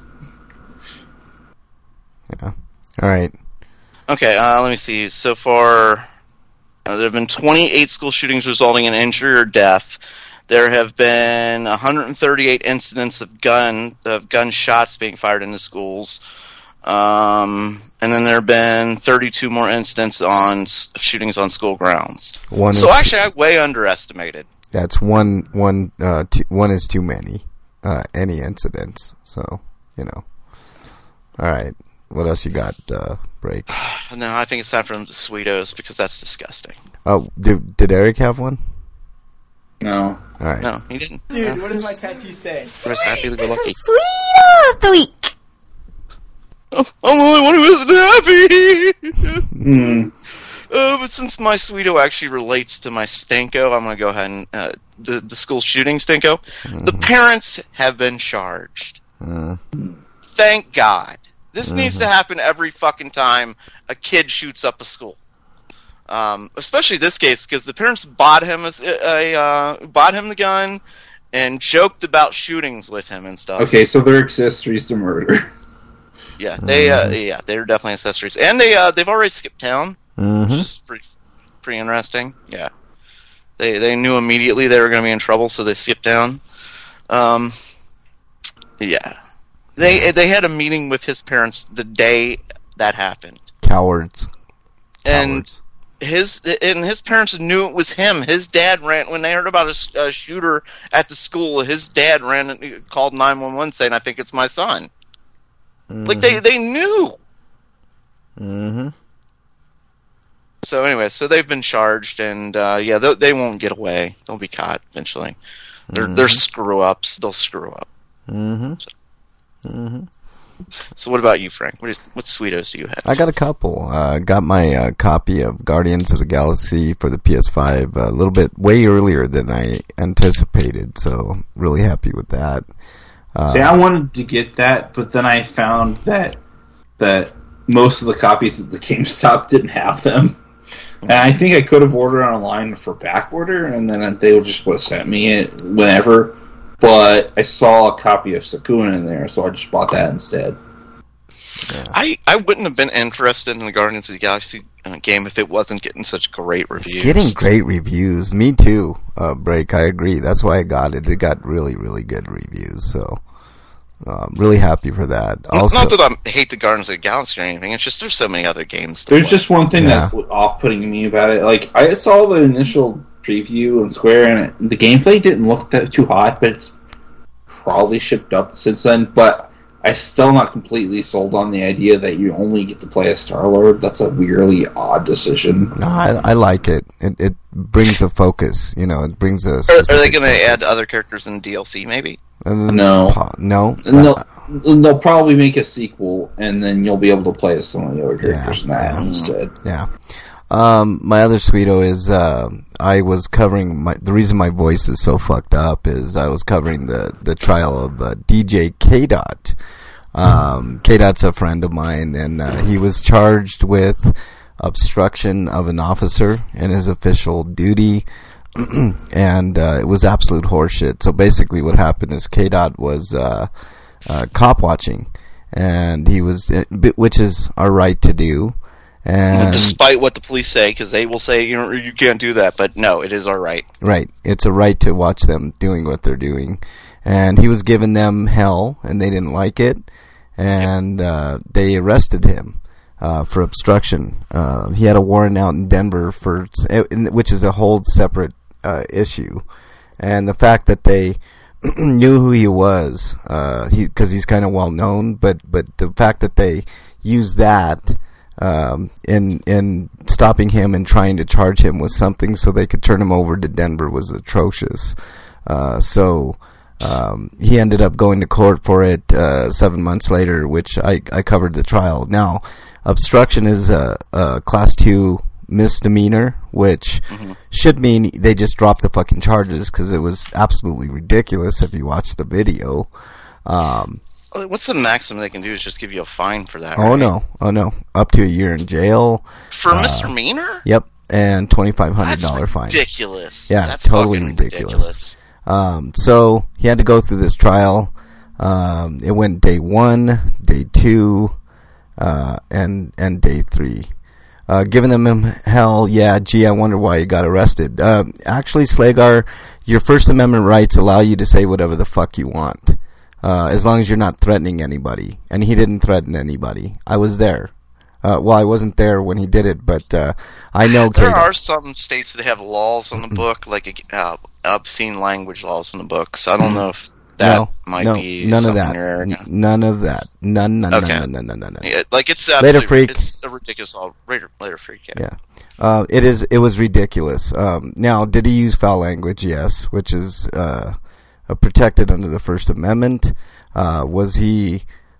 Yeah. All right. Okay, let me see. So far, there have been 28 school shootings resulting in injury or death. There have been 138 incidents of gunshots being fired into schools. And then there have been 32 more incidents on shootings on school grounds. Actually, I way underestimated. That's one is too many. Any incidents. So, you know. All right. What else you got, Break? No, I think it's time for Sweetos because that's disgusting. Oh, did Eric have one? No. All right. No, he didn't. Dude, what does my tattoo say? We're happy to go lucky. Sweet of the week. Oh, I'm the only one who isn't happy. But since my Sweeto actually relates to my Stinko, I'm going to go ahead and the school shooting Stinko. The parents have been charged. Thank God. This needs to happen every fucking time a kid shoots up a school. Especially this case, because the parents bought him the gun and joked about shootings with him and stuff. Okay, so they're accessories to murder. Yeah, they're definitely accessories, and they've already skipped town, which is pretty interesting. Yeah, they knew immediately they were going to be in trouble, so they skipped town. Yeah, they had a meeting with his parents the day that happened. Cowards. And his parents knew it was him. His dad ran when they heard about a shooter at the school. His dad ran and called 911 saying, "I think it's my son." Like they knew. So anyway, so they've been charged, and they won't get away. They'll be caught eventually. They're screw ups. They'll screw up. So what about you, Frank? What Sweetos do you have? I got a couple. Got my copy of Guardians of the Galaxy for the PS5 a little bit way earlier than I anticipated, so really happy with that. See, I wanted to get that, but then I found that most of the copies at the GameStop didn't have them. And I think I could have ordered online for back order, and then they would just would have sent me it whenever. But I saw a copy of Sakuna in there, so I just bought that instead. Yeah. I wouldn't have been interested in the Guardians of the Galaxy game if it wasn't getting such great reviews. It's getting great reviews. Me too, Break. I agree. That's why I got it. It got really, really good reviews. So, really happy for that. Also, not that I hate the Guardians of the Galaxy or anything. It's just there's so many other games to There's play. just one thing that was off-putting to me about it. Like, I saw the initial preview on Square, and the gameplay didn't look that too hot, but it's probably shipped up since then. But I'm still not completely sold on the idea that you only get to play as Star-Lord. That's a weirdly odd decision. no, I like it. It brings a focus. You know, it brings a. Are they specific going to focus. add other characters in DLC, maybe? No. No. They'll probably make a sequel, and then you'll be able to play as some of the other characters in that instead. Yeah. My other Sweeto is I was covering the reason my voice is so fucked up is I was covering the trial of DJ K-Dot. K-Dot's a friend of mine, and he was charged with obstruction of an officer in his official duty, and it was absolute horseshit. So basically what happened is K-Dot was cop watching, and he was, which is our right to do. And despite what the police say, because they will say you can't do that, but no, it is our right. Right, it's a right to watch them doing what they're doing, and he was giving them hell, and they didn't like it, and they arrested him for obstruction. He had a warrant out in Denver which is a whole separate issue, and the fact that they knew who he was, because he's kind of well known, but the fact that they used that. In stopping him and trying to charge him with something so they could turn him over to Denver was atrocious. So he ended up going to court for it 7 months later, which I covered the trial. Now, obstruction is a Class 2 misdemeanor, which should mean they just dropped the fucking charges because it was absolutely ridiculous if you watch the video. What's the maximum they can do is just give you a fine for that, Oh, right? no. Up to a year in jail. For a misdemeanor? Yep, and $2,500 fine. Ridiculous. Yeah, That's totally fucking ridiculous. So he had to go through this trial. It went day 1, day 2, and day 3. Giving them hell, yeah, gee, I wonder why he got arrested. Actually, Slagar, your First Amendment rights allow you to say whatever the fuck you want. As long as you're not threatening anybody. And he didn't threaten anybody. I was there. Well, I wasn't there when he did it, but I know... There are some states that have laws on the book, like obscene language laws on the book, so I don't know if that might be none of something that. in your area. None of that. None. Yeah, like it's Later Freak. It's a ridiculous law. Later Freak, yeah. It was ridiculous. Now, did he use foul language? Yes, which is... protected under the First Amendment. Was he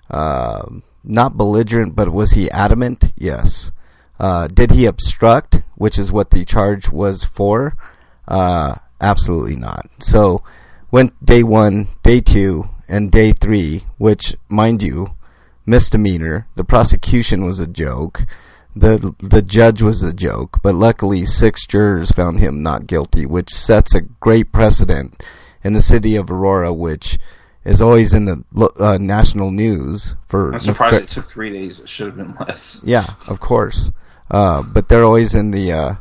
not belligerent, but was he adamant? Yes. Did he obstruct, which is what the charge was for? Absolutely not. So went day 1, day 2, and day 3, which, mind you, misdemeanor. The prosecution was a joke. The judge was a joke, but luckily 6 jurors found him not guilty, which sets a great precedent in the city of Aurora, which is always in the national news. I'm surprised it took 3 days. It should have been less. Yeah, of course. But they're always in the...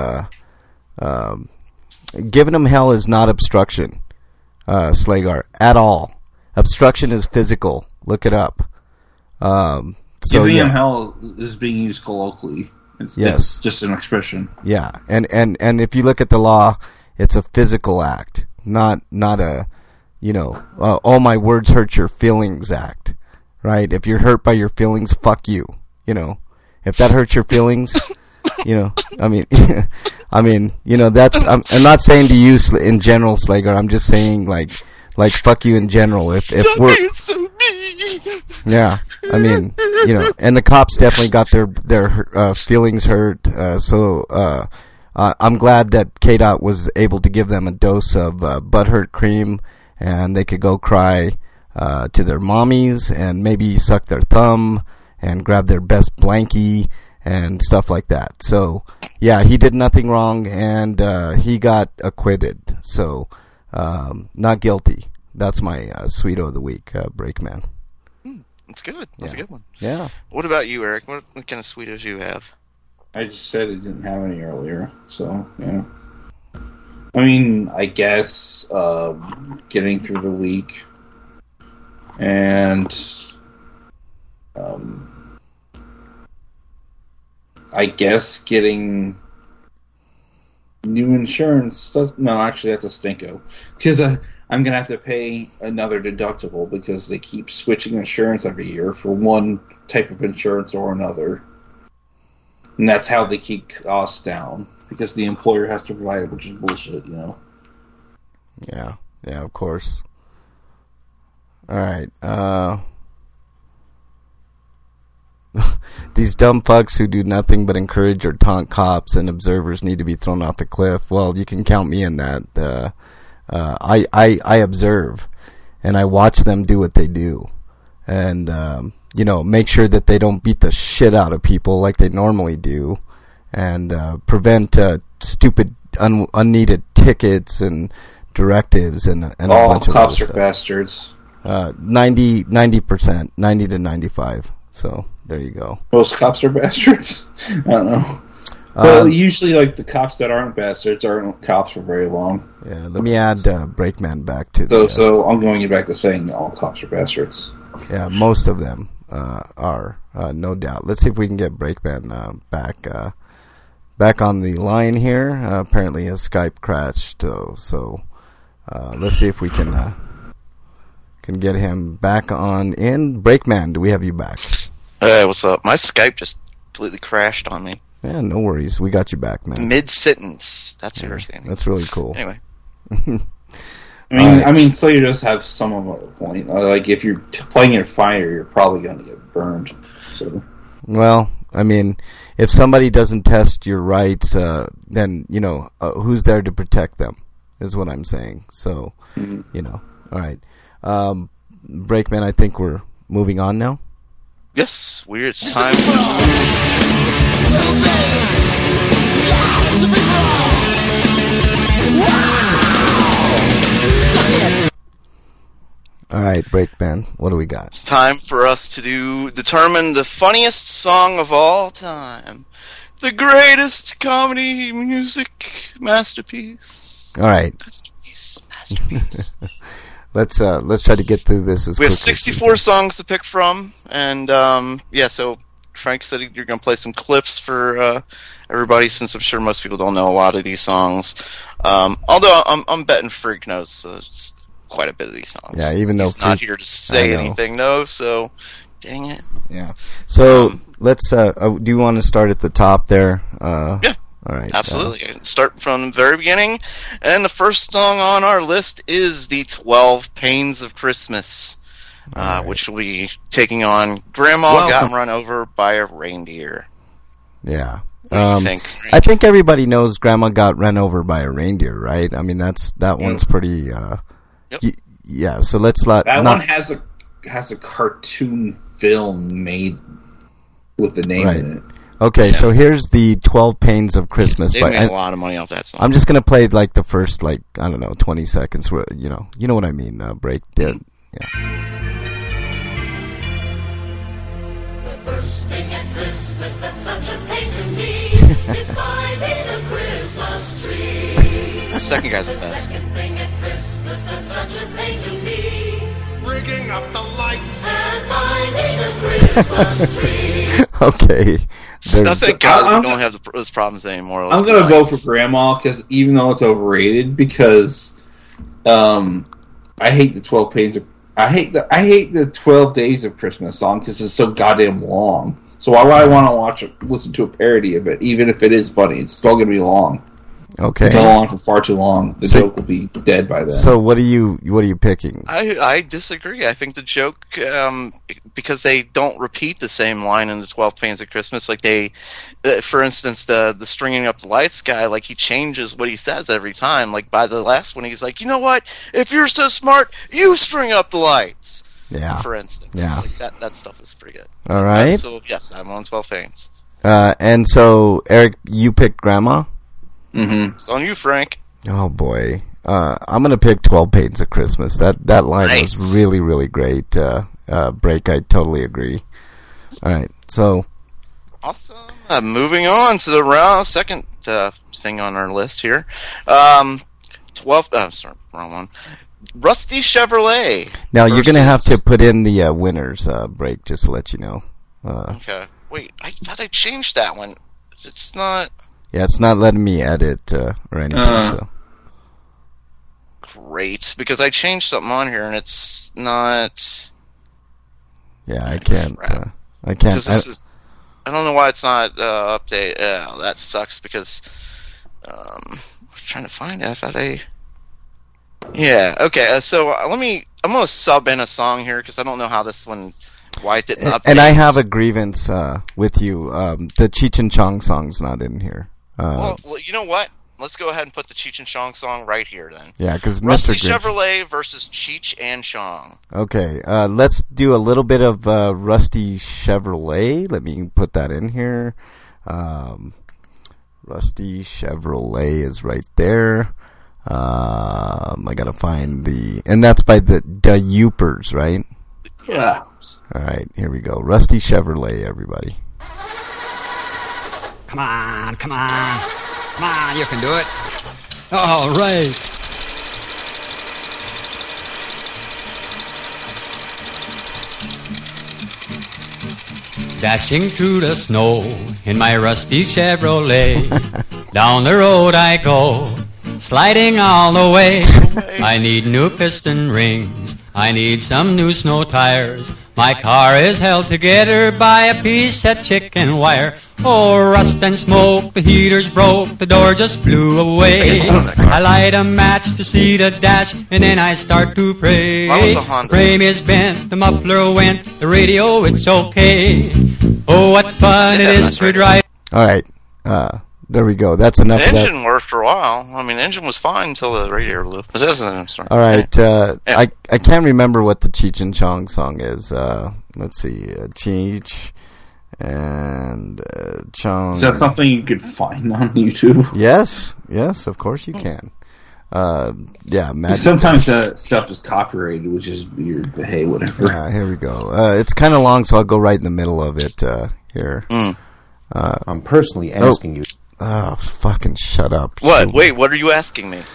giving them hell is not obstruction, Slagar, at all. Obstruction is physical. Look it up. Giving him hell is being used colloquially. It's just an expression. Yeah, and if you look at the law, it's a physical act. Not a, all my words hurt your feelings act, right? If you're hurt by your feelings, fuck you, If that hurts your feelings, that's, I'm not saying to you in general, Slagar, I'm just saying like fuck you in general. If we're... It's so Yeah, I mean, and the cops definitely got their feelings hurt. So I'm glad that KDOT was able to give them a dose of butthurt cream, and they could go cry to their mommies and maybe suck their thumb and grab their best blankie and stuff like that. So yeah, he did nothing wrong, and he got acquitted. So not guilty. That's my Sweeto of the Week, Breakman. That's good. That's a good one. Yeah. What about you, Eric? What kind of Sweetos do you have? I just said it didn't have any earlier, so yeah. I mean, I guess getting through the week and I guess getting new insurance stuff. No, actually, that's a stinko. Because I'm going to have to pay another deductible because they keep switching insurance every year for one type of insurance or another. And that's how they keep costs down, because the employer has to provide it, which is bullshit, Yeah, of course. All right. These dumb fucks who do nothing but encourage or taunt cops and observers need to be thrown off the cliff. Well, you can count me in that. I observe, and I watch them do what they do, and make sure that they don't beat the shit out of people like they normally do, and prevent stupid, unneeded tickets and directives and a bunch of all cops are stuff. bastards. 90%, 90 to 95. So there you go. Most cops are bastards. I don't know. Well, usually, the cops that aren't bastards aren't cops for very long. Yeah, let me add Breakman back to So I'm going back to saying all cops are bastards. Yeah, most of them are, no doubt. Let's see if we can get Breakman back on the line here. Apparently his Skype crashed, so let's see if we can get him back on in. Breakman, do we have you back? Hey, what's up? My Skype just completely crashed on me. Yeah, no worries. We got you back, man. Mid-sentence. That's irritating. That's really cool. Anyway. I mean, Slayer does have some of a point. If you're playing in fire, you're probably going to get burned. So. Well, I mean, if somebody doesn't test your rights, then, who's there to protect them, is what I'm saying. So, all right. Breakman, I think we're moving on now. Yes, it's time. All right, Breakman, what do we got? It's time for us to determine the funniest song of all time. The greatest comedy music masterpiece. All right. Masterpiece. Let's try to get through this as we have quickly 64 songs to pick from, and so Frank said you're going to play some clips for everybody, since I'm sure most people don't know a lot of these songs. Although I'm betting Freak knows quite a bit of these songs. Yeah, even though he's not here to say anything, so dang it. Yeah. So let's. Do you want to start at the top there? Yeah. All right. Absolutely. Start from the very beginning. And the first song on our list is the 12 Pains of Christmas, right, which will be taking on Grandma Got Run Over by a Reindeer. Yeah. What do you think, Frank? I think everybody knows Grandma Got Run Over by a Reindeer, right? I mean, that one's pretty... yeah, so let's let... That one has a cartoon film made with the name in it. Okay, so here's the 12 Pains of Christmas. They made a lot of money off that song. I'm just going to play the first, 20 seconds. Where, you know what I mean, break. Yeah. The first thing at Christmas that's such a pain to me is finding a Christmas tree. The second guy's the best. The second thing at Christmas that's such a pain to me, rigging up the lights and finding a Christmas tree. Okay. Thank God we don't have those problems anymore. I'm going to vote for Grandma, because even though it's overrated, because I hate the 12 Pains of... I hate the 12 Days of Christmas song because it's so goddamn long. So why would I want to listen to a parody of it, even if it is funny? It's still going to be long. Okay. If it go on for far too long, the joke will be dead by then. So what are you picking? I disagree. I think the joke, because they don't repeat the same line in the 12 Pains of Christmas, like they, for instance, the stringing up the lights guy, like he changes what he says every time. Like by the last one, he's like, you know what? If you're so smart, you string up the lights. Yeah. For instance. Yeah. Like that stuff is pretty good. All right. So yes, I'm on 12 Pains. And so Eric, you picked Grandma? Mm-hmm. It's on you, Frank. Oh boy, I'm gonna pick 12 Pains of Christmas. That line Nice. was really, really great. Break, I totally agree. All right, so Awesome. Moving on to the second thing on our list here. 12. Sorry, wrong one. Rusty Chevrolet. now you're gonna have to versus- put in the winners. Break, just to let you know. Okay. Wait, I thought I changed that one. It's not Yeah, it's not letting me edit or anything. So great because I changed something on here and it's not. yeah, I can't. Crap. I can't. Because this is. I don't know why it's not updated. Yeah, that sucks because. I'm trying to find it. I thought I. Yeah. Okay. So I'm gonna sub in a song here because I don't know how this one. Why it didn't update. And I have a grievance with you. The Cheech and Chong song's not in here. Well, you know what? Let's go ahead and put the Cheech and Chong song right here then. Yeah, because Rusty Mr. Grinch. Chevrolet versus Cheech and Chong. Okay, let's do a little bit of Rusty Chevrolet. Let me put that in here. Rusty Chevrolet is right there. I gotta find and that's by the Youpers, right? Yeah. All right, here we go. Rusty Chevrolet, everybody. Come on, come on. Come on, you can do it. All right. Dashing through the snow in my rusty Chevrolet. Down the road I go, sliding all the way. I need new piston rings. I need some new snow tires. My car is held together by a piece of chicken wire. Oh, rust and smoke, the heater's broke, the door just blew away. I light a match to see the dash, and then I start to pray. Mine was a Honda. Frame is bent, the muffler went, the radio, it's okay. Oh, what fun it is to drive. All right, there we go. That's enough The of that. engine worked for a while. I mean, the engine was fine until the radiator blew. But that's I'm sorry. All right, Yeah. I can't remember what the Cheech and Chong song is. Let's see, Cheech and Chong. Is that something you could find on YouTube? Yes, of course you can. Yeah, Magic. Sometimes that stuff is copyrighted, which is weird, but hey, whatever. Here we go. It's kind of long, so I'll go right in the middle of it here. I'm personally asking you. Oh, fucking shut up. What? Wait, what are you asking me?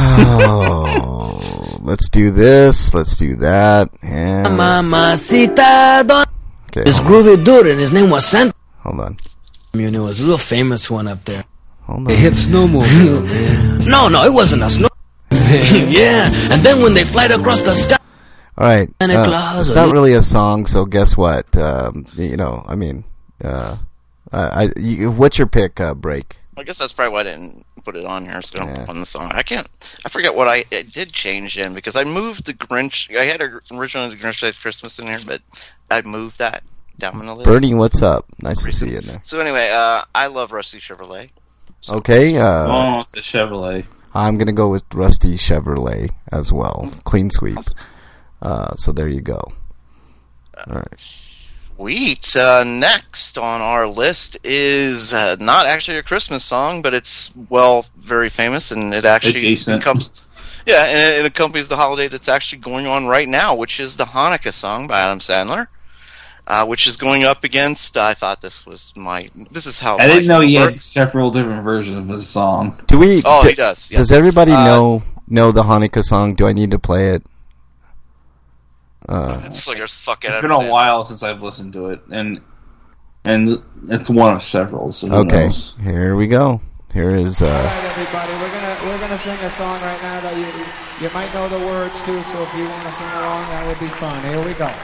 Oh, let's do this. Let's do that. And Mamacita, okay, this groovy dude, and his name was Santa. hold on. I mean, it was a real famous one up there. Hold on. The hip snowmobile, man. No, it wasn't a snow. Yeah, and then when they fly across the sky. All right. Santa Claus, It's not really a song, so guess what? I mean, what's your pick, Break? I guess that's probably why I didn't put it on here. It's going to Yeah. on the song. I forget what I did change in because I moved the Grinch. I had originally the Grinch Saves Christmas in here, but I moved that down in the list. Bernie, what's up? Nice to see you in there. So anyway, I love Rusty Chevrolet. So Okay, Oh, the Chevrolet. I'm going to go with Rusty Chevrolet as well. Clean sweep. So there you go. All right. Sweet. Next on our list is not actually a Christmas song, but it's, very famous, and it actually Adjacent. it accompanies the holiday that's actually going on right now, which is the Hanukkah song by Adam Sandler, which is going up against, I thought this is how I didn't know he had works. several different versions of his song. Do we? Oh, he does. Yes. Does everybody know the Hanukkah song? Do I need to play it? It's like there's fucking. It's been a while since I've listened to it, and it's one of several. So who Okay, knows? here we go. Here is. All right, everybody, we're gonna sing a song right now that you might know the words to. So if you want to sing along, that would be fun. Here we go.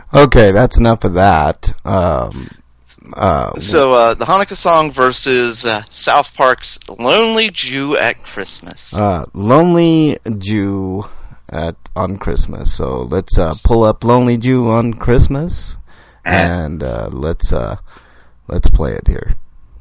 Okay, that's enough of that. So the Hanukkah song versus South Park's Lonely Jew at Christmas. Lonely Jew on Christmas. So let's pull up Lonely Jew on Christmas, and let's play it here.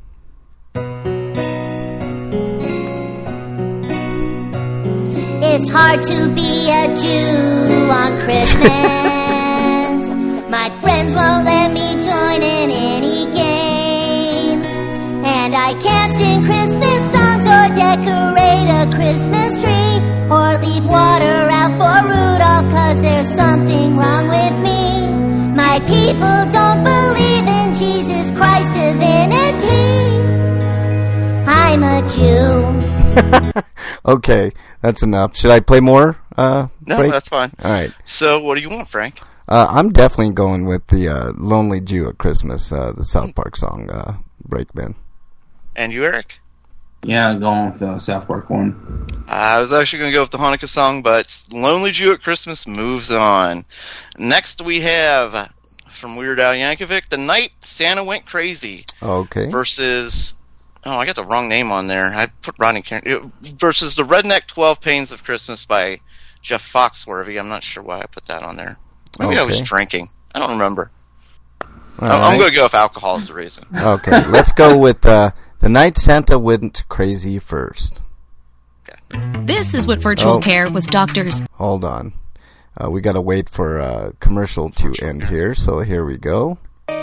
It's hard to be a Jew on Christmas. My friends won't let me join in any games. And I can't sing Christmas songs or decorate a Christmas tree or leave water out for Rudolph, 'cause there's something wrong with me. My people don't believe in Jesus Christ's divinity. I'm a Jew. Okay, that's enough. Should I play more? No, that's fine. All right. So what do you want, Frank? I'm definitely going with the Lonely Jew at Christmas, the South Park song, Breakman. And you, Eric? Yeah, I'm going with the South Park one. I was actually going to go with the Hanukkah song, but Lonely Jew at Christmas moves on. Next we have, from Weird Al Yankovic, The Night Santa Went Crazy. Okay. Versus... Oh, I got the wrong name on there. I put Rodney Carrington. Versus The Redneck 12 Pains of Christmas by Jeff Foxworthy. I'm not sure why I put that on there. Maybe I was drinking. I don't remember. I'm going to go if alcohol is the reason. Okay, let's go with The Night Santa Went Crazy first. Okay. This is what virtual care with doctors... Hold on. We got to wait for commercial to end here, so here we go.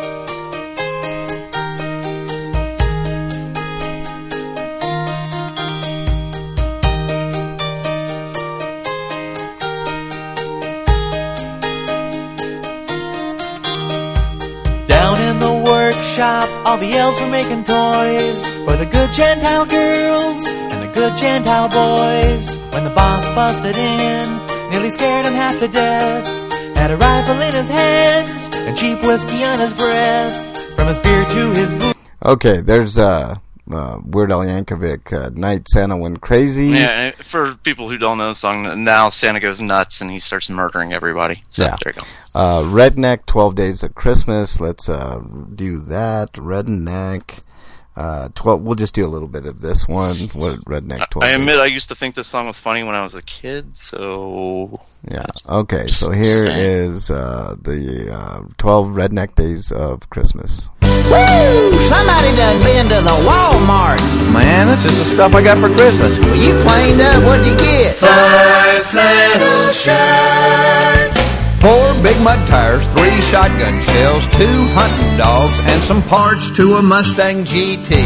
All the elves were making toys for the good Gentile girls and the good Gentile boys. When the boss busted in, nearly scared him half to death, had a rifle in his hands and cheap whiskey on his breath, from his beard to his boot. Okay, there's Weird Al Yankovic, Night Santa Went Crazy. Yeah, for people who don't know the song, now Santa goes nuts and he starts murdering everybody. So yeah. There you go. Redneck 12 Days of Christmas. Let's do that. Redneck 12. We'll just do a little bit of this one. What Redneck 12? I admit I used to think this song was funny when I was a kid. So yeah. Okay. So here is the 12 Redneck Days of Christmas. Woo! Somebody done been to the Walmart. Man, this is the stuff I got for Christmas. Well, you cleaned up. What'd you get? 5 flannel shirts, 4 big mud tires, 3 shotgun shells, 2 hunting dogs, and some parts to a Mustang GT.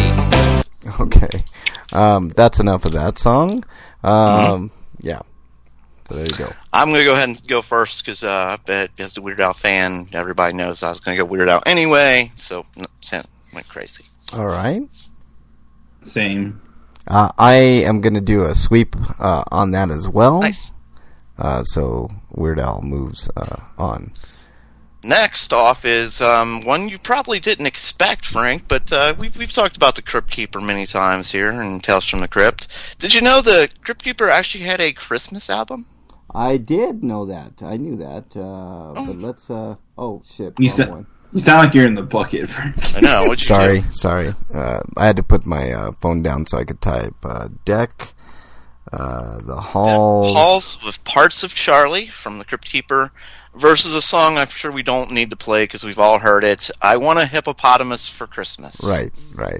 Okay. That's enough of that song. Yeah. So there you go. I'm going to go ahead and go first because I bet as a Weird Al fan, everybody knows I was going to go Weird Al anyway. So Santa went crazy. All right. Same. I am going to do a sweep on that as well. Nice. So Weird Al moves on. Next off is one you probably didn't expect, Frank, but we've talked about the Crypt Keeper many times here in Tales from the Crypt. Did you know the Crypt Keeper actually had a Christmas album? I did know that. I knew that. But let's... oh, shit. You sound like you're in the bucket, Frank. I know. What'd you do? Sorry. I had to put my phone down so I could type. Deck... the Halls with Parts of Charlie from the Crypt Keeper versus a song I'm sure we don't need to play because we've all heard it. I Want a Hippopotamus for Christmas. Right.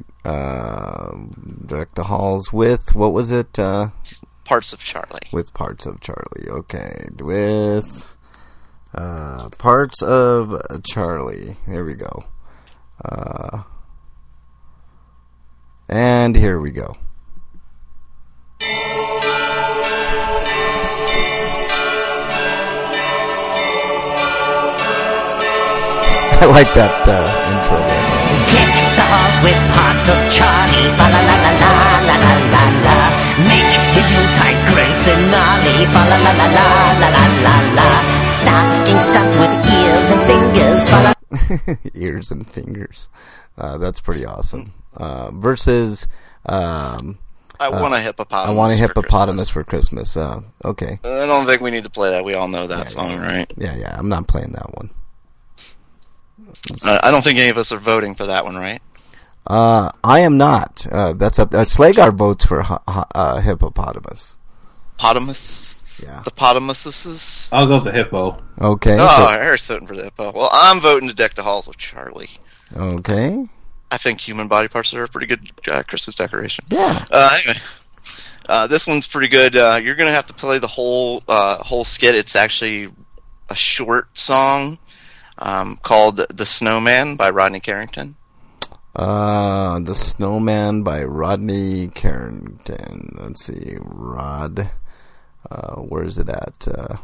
Deck the Halls with, what was it? Parts of Charlie. With Parts of Charlie. Okay. With Parts of Charlie. There we go. And here we go. I like that intro there. Deck the halls with parts of Charlie, fa la la la la la la la la. Make the Yuletide grace and Ollie, fa la la la la la la la la. Stocking stuffed with ears and fingers, fa la. Ears and fingers. That's pretty awesome. Versus. I Want a Hippopotamus. I Want a Hippopotamus for Christmas. Okay. I don't think we need to play that. We all know that song, right? Yeah. I'm not playing that one. I don't think any of us are voting for that one, right? I am not. That's up. Slagar votes for hippopotamus. Potamus? Yeah. The potamuses? I'll go with the hippo. Okay. Eric's voting for the hippo. Well, I'm voting to deck the halls with Charlie. Okay. I think human body parts are a pretty good Christmas decoration. Yeah. Anyway, this one's pretty good. You're going to have to play the whole skit. It's actually a short song called "The Snowman" by Rodney Carrington. The Snowman by Rodney Carrington. Let's see, Rod. Where is it at?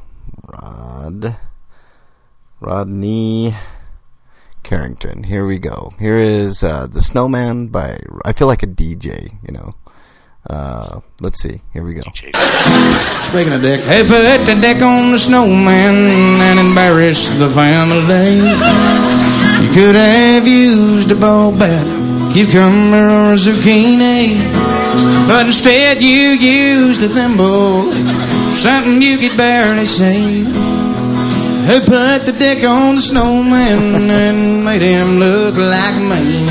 Rodney Carrington. Here we go. Here is The Snowman by. I feel like a DJ, you know. Let's see. Here we go. Speaking of deck, hey, put the deck on the snowman and embarrass the family. You could have used a ball bat, cucumber, or a zucchini, but instead you used a thimble, something you could barely see. Who put the deck on the snowman and made him look like me?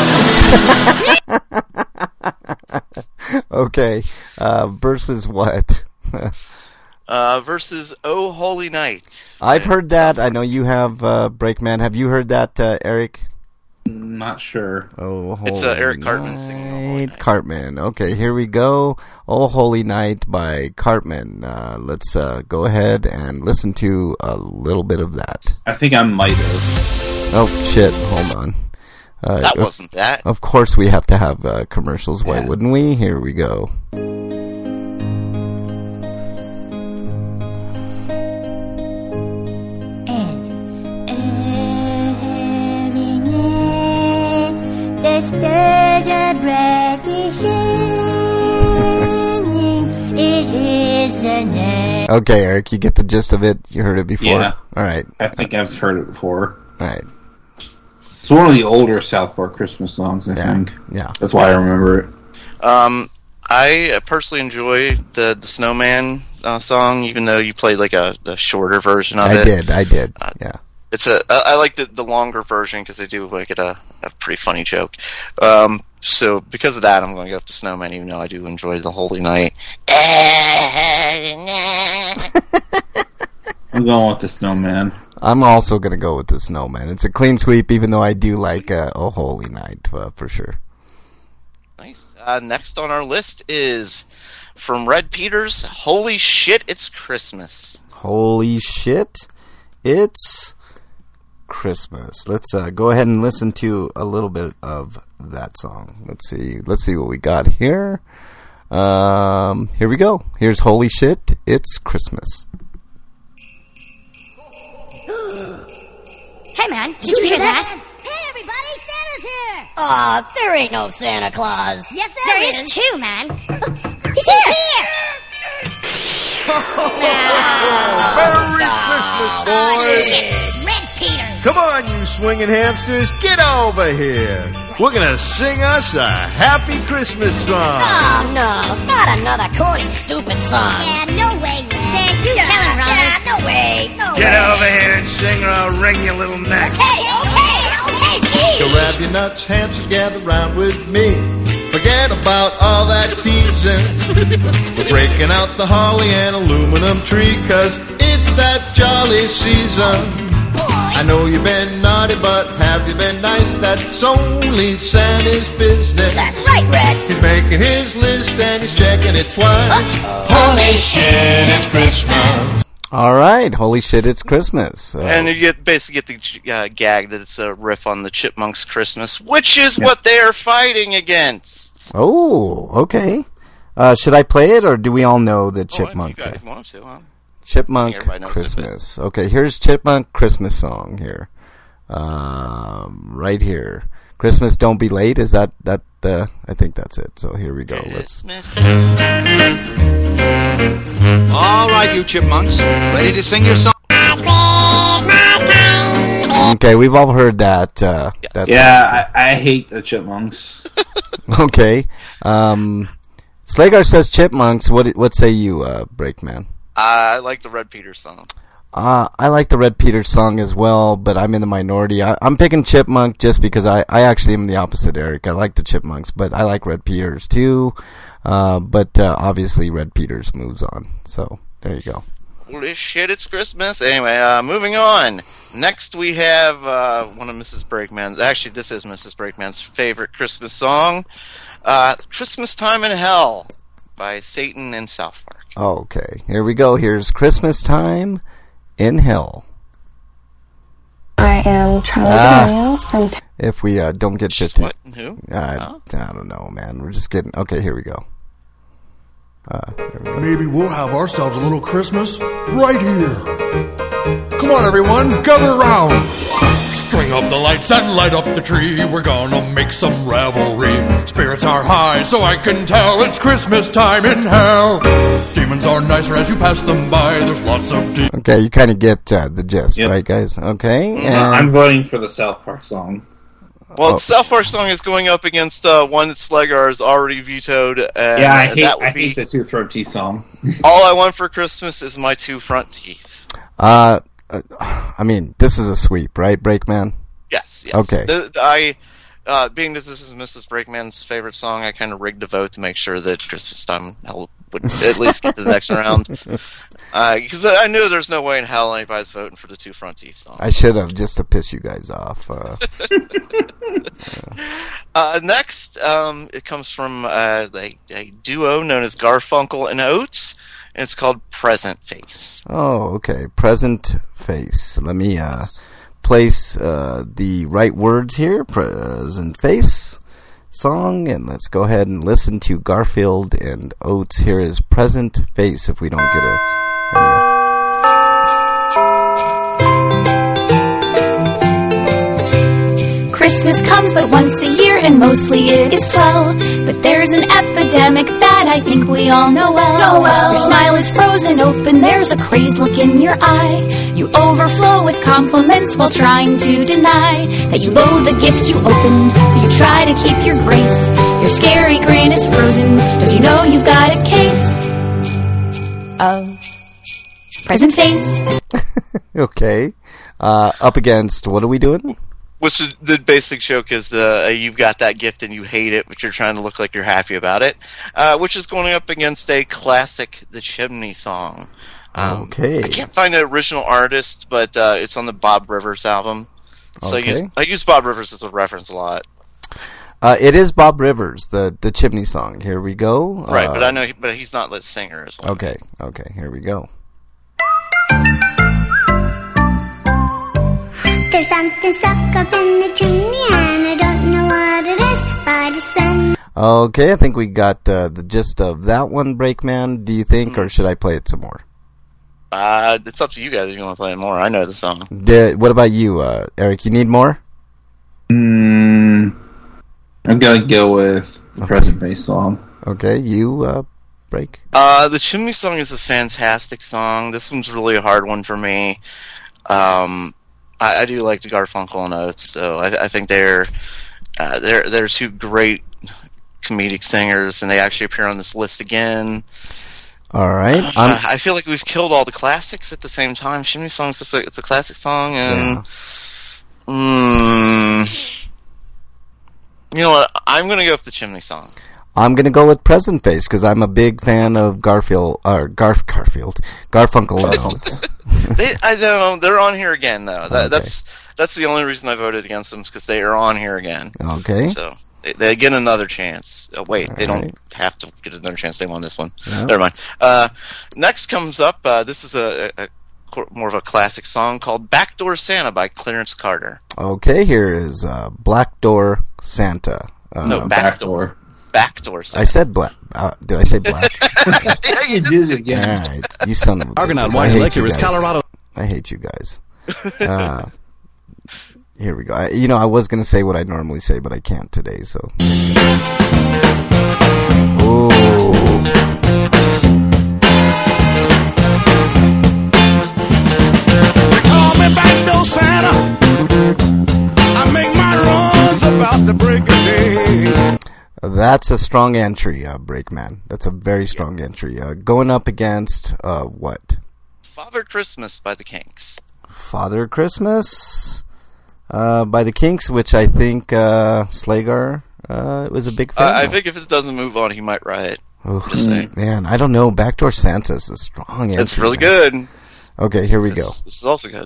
Okay, versus what? Versus "Oh Holy Night." I've heard that. I know you have, Breakman. Have you heard that, Eric? Not sure. Oh, Holy It's Eric Cartman singing "Oh Holy Night." Cartman. Okay, here we go. "Oh Holy Night" by Cartman. Let's go ahead and listen to a little bit of that. I think I might have. Oh, shit. Hold on. That wasn't that. Of course we have to have commercials. Why wouldn't we? Here we go. The stars are brightly shining. It is the night. Okay, Eric, you get the gist of it? You heard it before? Yeah. All right. I think I've heard it before. All right. It's one of the older South Park Christmas songs, I think. Yeah. That's why I remember it. I personally enjoy the Snowman song, even though you played like the shorter version of it. I did. Yeah. I like the longer version because they do make it a pretty funny joke. So because of that, I'm going to go up to Snowman, even though I do enjoy the Holy Night. I'm going with the Snowman. I'm also going to go with the Snowman. It's a clean sweep, even though I do like "Oh Holy Night" for sure. Nice. Next on our list is from Red Peters, "Holy Shit, It's Christmas." Holy shit, it's Christmas. Let's go ahead and listen to a little bit of that song. Let's see what we got here. Here we go. Here's "Holy Shit, It's Christmas." Hey man, did you hear that? Hey everybody, Santa's here! Aw, there ain't no Santa Claus. Yes, there is too, man. He's here! Merry Christmas, boys! Shit, it's Red Peter. Come on, you swinging hamsters, get over here. We're gonna sing us a happy Christmas song. Oh no, not another corny, stupid song. Yeah, no way, Red. You tell him, Robin. No way, no Get way. over here and sing or I'll wring your little neck. Okay, geez. So grab your nuts, hamsters, gather round with me. Forget about all that teasing. We're breaking out the holly and aluminum tree, 'cause it's that jolly season. I know you've been naughty, but have you been nice? That's only Santa's business. That's right, Red. He's making his list and he's checking it twice. Holy shit, it's Christmas. All right, "Holy Shit, It's Christmas." And you basically get the gag that it's a riff on the Chipmunks' Christmas, which is what they are fighting against. Oh, okay. Should I play it, or do we all know the Chipmunk? If you want to, huh? Chipmunk Christmas. Okay, here's Chipmunk Christmas song here. Right here. "Christmas Don't Be Late." Is that the? I think that's it. So here we go. All right, you chipmunks, ready to sing your song? Okay, we've all heard that. Yeah, I hate the Chipmunks. Okay. Slagar says Chipmunks. What say you, Breakman? I like the Red Peter song. I like the Red Peters song as well, but I'm in the minority. I'm picking Chipmunk just because I actually am the opposite, Eric. I like the Chipmunks, but I like Red Peters too. But obviously Red Peters moves on. So there you go. Holy shit, it's Christmas. Anyway, moving on. Next we have one of Mrs. Brakeman's, actually this is Mrs. Brakeman's favorite Christmas song, Christmas Time in Hell by Satan and South Park. Okay, here we go. Here's Christmas Time in Hell. I am Charlie D'Amelio from... If we don't get Just what and who? I don't know, man. We're just getting... Okay, here we go. Maybe we'll have ourselves a little Christmas right here. Come on, everyone, gather around. String up the lights and light up the tree. We're gonna make some revelry. Spirits are high, so I can tell it's Christmas time in hell. Demons are nicer as you pass them by. There's lots of demons. Okay, you kind of get the gist, right, guys? Okay. And... I'm voting for the South Park song. Well, the South Park song is going up against one that Slegar has already vetoed. And I hate the Two Front Teeth song. All I Want for Christmas is My Two Front Teeth. I mean, this is a sweep, right, Brakeman? Yes. Okay. Being that this is Mrs. Brakeman's favorite song, I kind of rigged the vote to make sure that Christmas Time would at least get to the next round. Because I knew there's no way in hell anybody's voting for the Two Front Teeth song. I should have, just to piss you guys off. Next, it comes from a duo known as Garfunkel and Oates, and it's called Present Face. Oh, okay. Present Face. Let me place the right words here. Present Face song, and let's go ahead and listen to Garfield and Oates. Here is Present Face, if we don't get a... There we go. Christmas comes but once a year, and mostly it is swell. But there's an epidemic that I think we all know well. Your smile is frozen open, there's a crazed look in your eye. You overflow with compliments while trying to deny that you loathe the gift you opened. You try to keep your grace. Your scary grin is frozen. Don't you know you've got a case of present face? Okay. Up against, what are we doing? Which the basic joke is you've got that gift and you hate it, but you're trying to look like you're happy about it. Which is going up against a classic, The Chimney Song. Okay. I can't find an original artist, but it's on the Bob Rivers album. So Okay. I use Bob Rivers as a reference a lot. It is Bob Rivers, the Chimney Song. Here we go. Right, but I know, but he's not the singer as well. Okay, here we go. There's something stuck up in the chimney and I don't know what it is, but it's been... Okay, I think we got the gist of that one, Brakeman. Do you think, or should I play it some more? It's up to you guys if you want to play it more. I know the song. What about you, Eric? You need more? I'm gonna go with the Present Face song. Okay, you, Break? The Chimney Song is a fantastic song. This one's really a hard one for me. I do like the Garfunkel and Oates, so I think they're two great comedic singers, and they actually appear on this list again. All right. I feel like we've killed all the classics at the same time. Chimney Song is it's a classic song, and you know what? I'm going to go with the Chimney Song. I'm going to go with Present Face because I'm a big fan of Garfunkel and Oates. I know they're on here again, though. That's the only reason I voted against them, because they are on here again. Okay. So they get another chance. Oh, wait, they don't have to get another chance. They won this one. No. Never mind. Next comes up. This is a more of a classic song called "Backdoor Santa" by Clarence Carter. Okay, here is Blackdoor Santa. No, Backdoor. Backdoor Santa. I said black. Did I say black? Yeah, you did it again. All right, you son of a bitch. Argonaut Wine and Liquor is Colorado. I hate you guys. Here we go. I was going to say what I normally say, but I can't today, so. Ooh. They call me Backdoor Santa. I make my runs about the break of day. That's a strong entry, Brakeman. That's a very strong entry. Going up against what? Father Christmas by the Kinks. Father Christmas by the Kinks, which I think Slagar was a big fan I of. think if it doesn't move on, he might riot. Ooh, Just saying. man, I don't know. Backdoor Santa's a strong entry. It's really man. good. Okay, here we go. This is also good.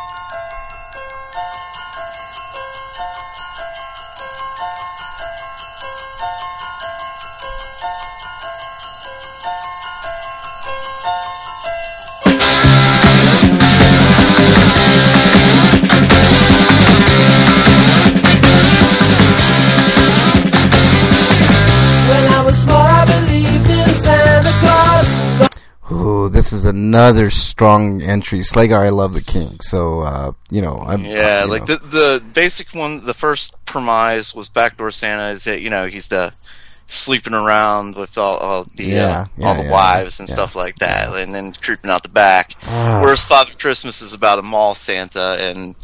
Ooh, this is another strong entry. Slagar, I love the King, so the basic one. The first premise was Backdoor Santa is that he's the sleeping around with all the wives and stuff like that, and then creeping out the back. Whereas Father Christmas is about a mall Santa and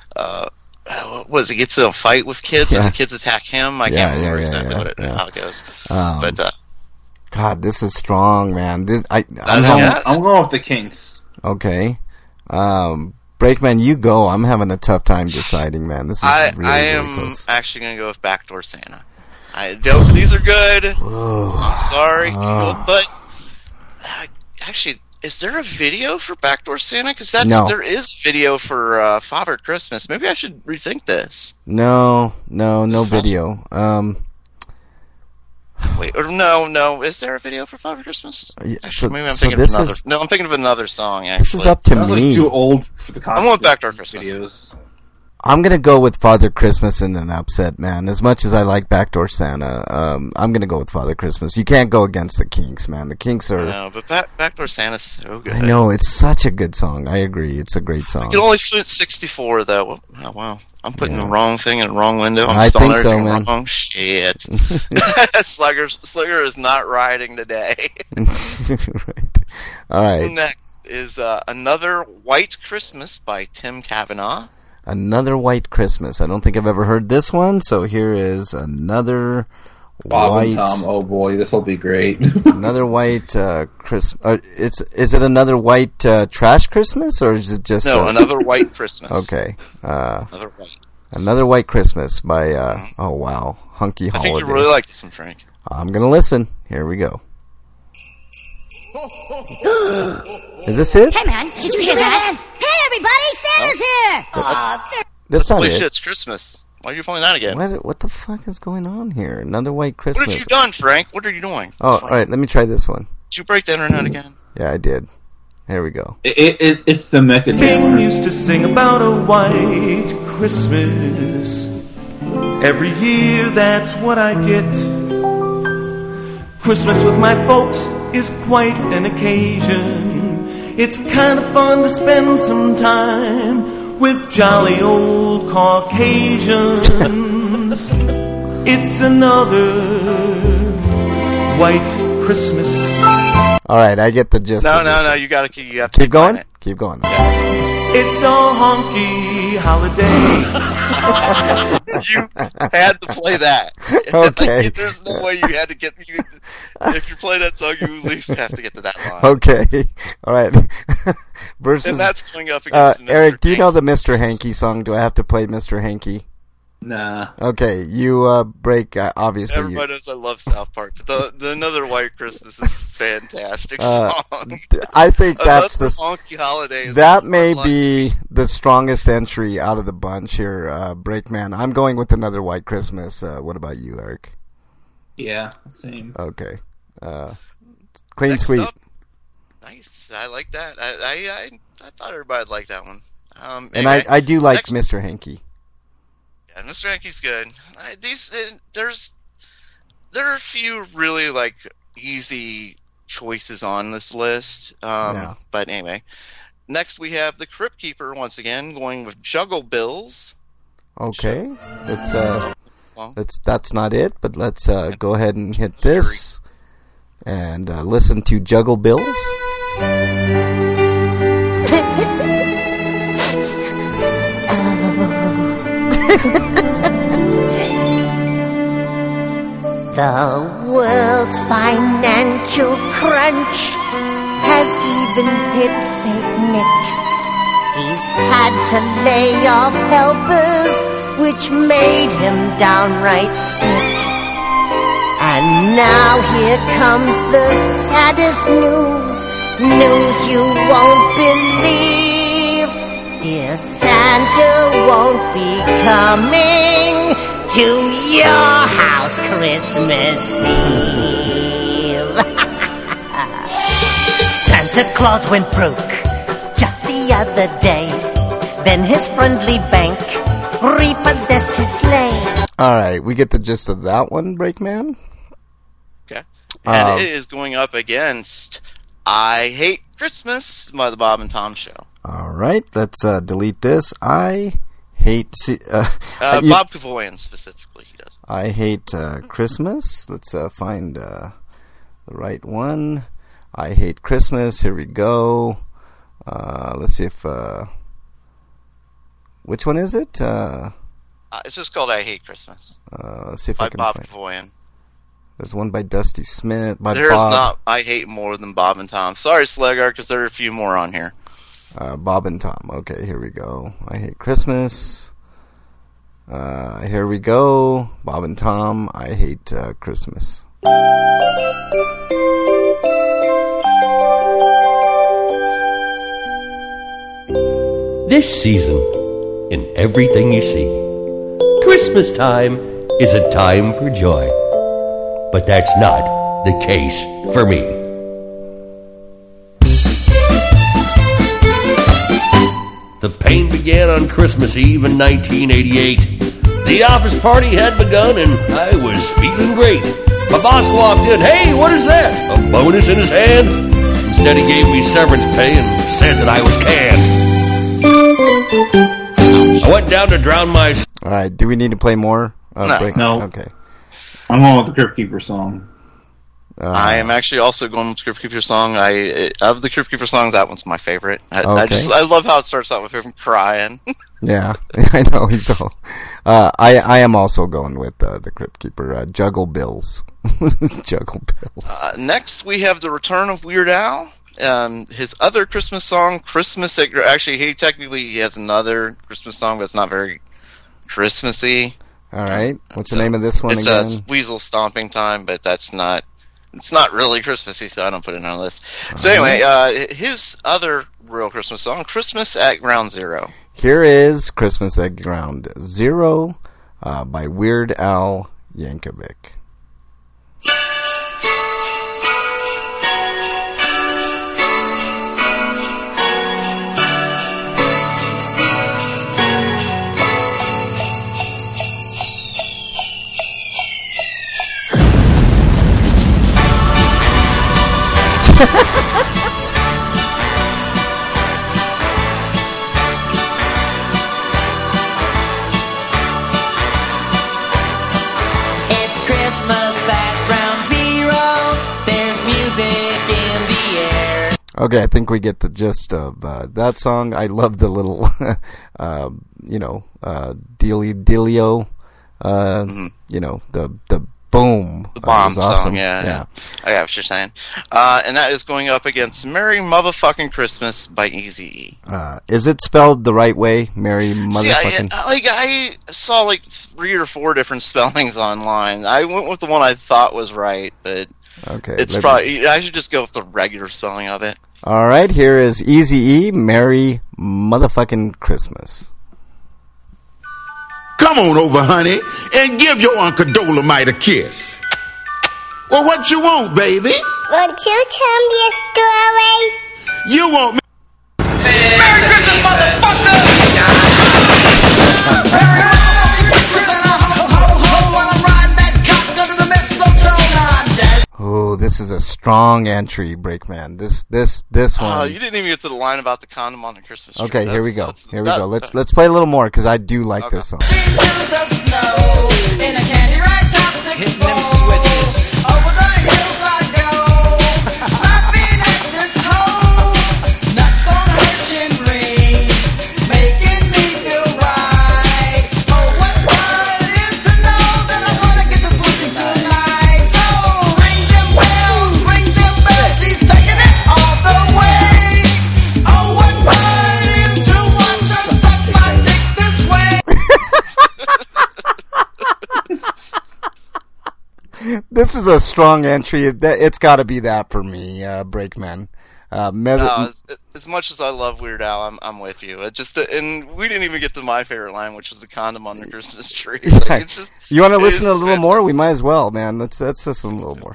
he gets in a fight with kids and the kids attack him. I can't remember exactly how it goes, but. God, this is strong, man. I'm going with the Kinks. Okay. Breakman, you go. I'm having a tough time deciding, man. This is really close. Actually going to go with Backdoor Santa. These are good. I'm sorry. But actually, is there a video for Backdoor Santa? Because there is a video for Father Christmas. Maybe I should rethink this. No video. Wait, no. Is there a video for Father Christmas? Actually, maybe I'm thinking of another. No, I'm thinking of another song. Actually, this is up to me. Too old for the. I'm going Backdoor Christmas videos. I'm gonna go with Father Christmas in an upset, man. As much as I like Backdoor Santa, I'm gonna go with Father Christmas. You can't go against the Kinks, man. The Kinks are. No, but Backdoor Santa's so good. I know, it's such a good song. I agree, it's a great song. You can only fit 64 though. Oh, wow, I'm putting the wrong thing in the wrong window. I'm I spelling think so, everything man. wrong. Shit. Slugger is not riding today. Right. All right. Next is Another White Christmas by Tim Kavanagh. Another White Christmas. I don't think I've ever heard this one, so here is Another Bob White... and Tom, oh boy, this will be great. Another White Christmas... Is it Another White Trash Christmas, or is it just... No, Another White Christmas. Okay. Another White. Another White Christmas by... Oh, wow. Hunky Holiday. I think you really like this one, Frank. I'm going to listen. Here we go. Is this it? Hey, man, did you hear that? Hey, everybody, Santa's here! That's not Holy it. shit, it's Christmas. Why are you playing that again? What the fuck is going on here? Another White Christmas. What have you done, Frank? What are you doing? Oh, all right, let me try this one. Did you break the internet again? Yeah, I did. Here we go. It's the Mecca King used to sing about a white Christmas. Every year, that's what I get. Christmas with my folks is quite an occasion. It's kind of fun to spend some time with jolly old Caucasians. It's another white Christmas. All right, I get the gist. No, you have to keep going. Keep going. Yes. It's a honky holiday. You had to play that. Okay. There's no way you had to get. If you play that song, you at least have to get to that line. Okay. All right. Versus. And that's going up against Mr. Eric, do you know the Mr. Hanky song? Do I have to play Mr. Hanky? Nah. Okay, you break. Obviously, everybody knows I love South Park, but the Another White Christmas is a fantastic song. I think that's the honky holiday. That may be the strongest entry out of the bunch here, Breakman. I'm going with Another White Christmas. What about you, Eric? Yeah, same. Okay. Clean Next sweep. Up, nice. I like that. I thought everybody liked that one. And anyway, I do like Mr. Hanky. Yeah, Mr. Hanky's good. There are a few really like easy choices on this list. But anyway, next we have the Crypt Keeper once again, going with Juggle Bills. Okay, that's not it. But let's go ahead and hit this and listen to Juggle Bills. The world's financial crunch has has even hit St. Nick. He's had to lay off helpers, which made him downright sick. And now here comes the saddest news, news you won't believe. Dear Santa won't be coming to your house Christmas Eve. Santa Claus went broke just the other day. Then his friendly bank repossessed his sleigh. All right, we get the gist of that one, Breakman. Okay. And it is going up against I Hate Christmas by the Bob and Tom Show. All right, let's delete this. I hate... Bob Kavoyan specifically, he does. I hate Christmas. Let's find the right one. I hate Christmas. Here we go. Let's see if... which one is it? It's just called I Hate Christmas. Let's see if by I can Bob find Kavoyan. There's one by Dusty Smith. There's not I Hate more than Bob and Tom. Sorry, Slegar, because there are a few more on here. Bob and Tom. Okay, here we go. I Hate Christmas. Here we go. Bob and Tom. I Hate Christmas. This season, in everything you see, Christmas time is a time for joy. But that's not the case for me. The pain began on Christmas Eve in 1988. The office party had begun and I was feeling great. My boss walked in. Hey, what is that? A bonus in his hand? Instead he gave me severance pay and said that I was canned. I went down to drown my... All right, do we need to play more? No. Okay. I'm going with the Crypt Keeper song. I am actually also going with the Crypt Keeper song. Of the Crypt Keeper songs, that one's my favorite. I love how it starts out with him crying. Yeah, I know. He's all. I am also going with the Crypt Keeper. Juggle Bills. Juggle Bills. Next, we have the return of Weird Al. His other Christmas song, Christmas. Actually, he has another Christmas song, but it's not very Christmassy. All right. What's the name of this one again? It's Weasel Stomping Time, but it's not really Christmassy, so I don't put it on the list. So anyway, his other real Christmas song, Christmas at Ground Zero. Here is Christmas at Ground Zero by Weird Al Yankovic. It's Christmas at Ground Zero. There's music in the air. Okay, I think we get the gist of that song. I love the little, dealio, the boom. The bomb was awesome. song, yeah. I got what you're saying. And that is going up against Merry Motherfucking Christmas by Eazy-E. Is it spelled the right way? Merry Motherfucking... I saw like 3 or 4 different spellings online. I went with the one I thought was right, but it's probably... I should just go with the regular spelling of it. All right, here is Eazy-E, Merry Motherfucking Christmas. Come on over, honey, and give your Uncle Dolomite a kiss. Well, what you want, baby? Won't you tell me a story? You want me... Merry Christmas, motherfucker! Oh, this is a strong entry, Breakman. This one. You didn't even get to the line about the condom on the Christmas tree. Okay, here we go. Let's play a little more because I do like this song. This is a strong entry. It's got to be that for me, Brakeman. As much as I love Weird Al, I'm with you. And we didn't even get to my favorite line, which was the condom on the Christmas tree. Like, it's just, you want to listen a little more? We might as well, man. Let's listen a little more.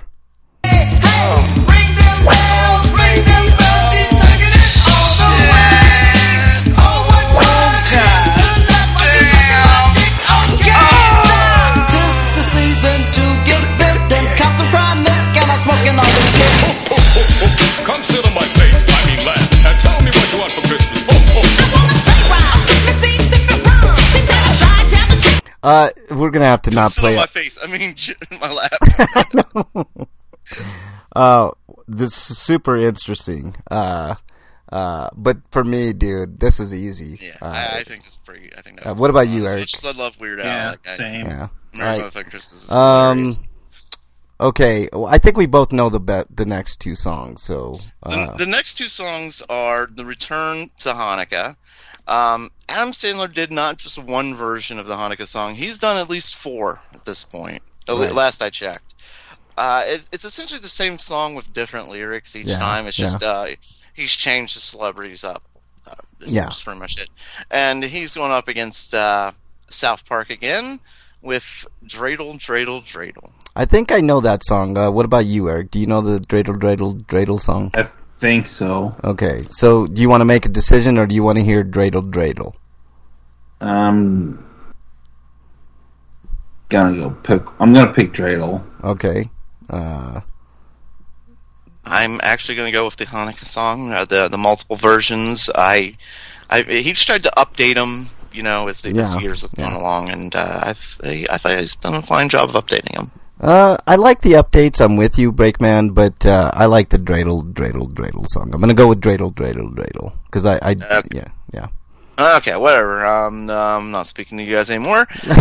Come sit on my face, I mean laugh, and tell me what you want for Christmas. We're gonna have to not sit play on my it. face. I mean, my lap. This is super interesting. But for me, dude, this is easy. Yeah, I think it's pretty. I think. What about you, Eric? As much as I love Weird Al, Yeah, like, same. Yeah. Merry Right. Motherfucking Christmas is hilarious. Okay, well, I think we both know the next two songs. So The next two songs are The Return to Hanukkah. Adam Sandler did not just one version of the Hanukkah song. He's done at least 4 at this point. Right. Last I checked. It's essentially the same song with different lyrics each time. It's just he's changed the celebrities up. That's pretty much it. And he's going up against South Park again with Dreidel, Dreidel, Dreidel. I think I know that song. What about you, Eric? Do you know the Dreidel, Dreidel, Dreidel song? I think so. Okay, so do you want to make a decision, or do you want to hear Dreidel, Dreidel? I'm gonna pick Dreidel. Okay. I'm actually going to go with the Hanukkah song, the multiple versions. He's tried to update them, as the years have gone along, and I thought he's done a fine job of updating them. I like the updates. I'm with you, Brakeman, but I like the Dreidel, Dreidel, Dreidel song. I'm going to go with Dreidel, Dreidel, Dreidel because yeah. Okay, whatever. I'm not speaking to you guys anymore.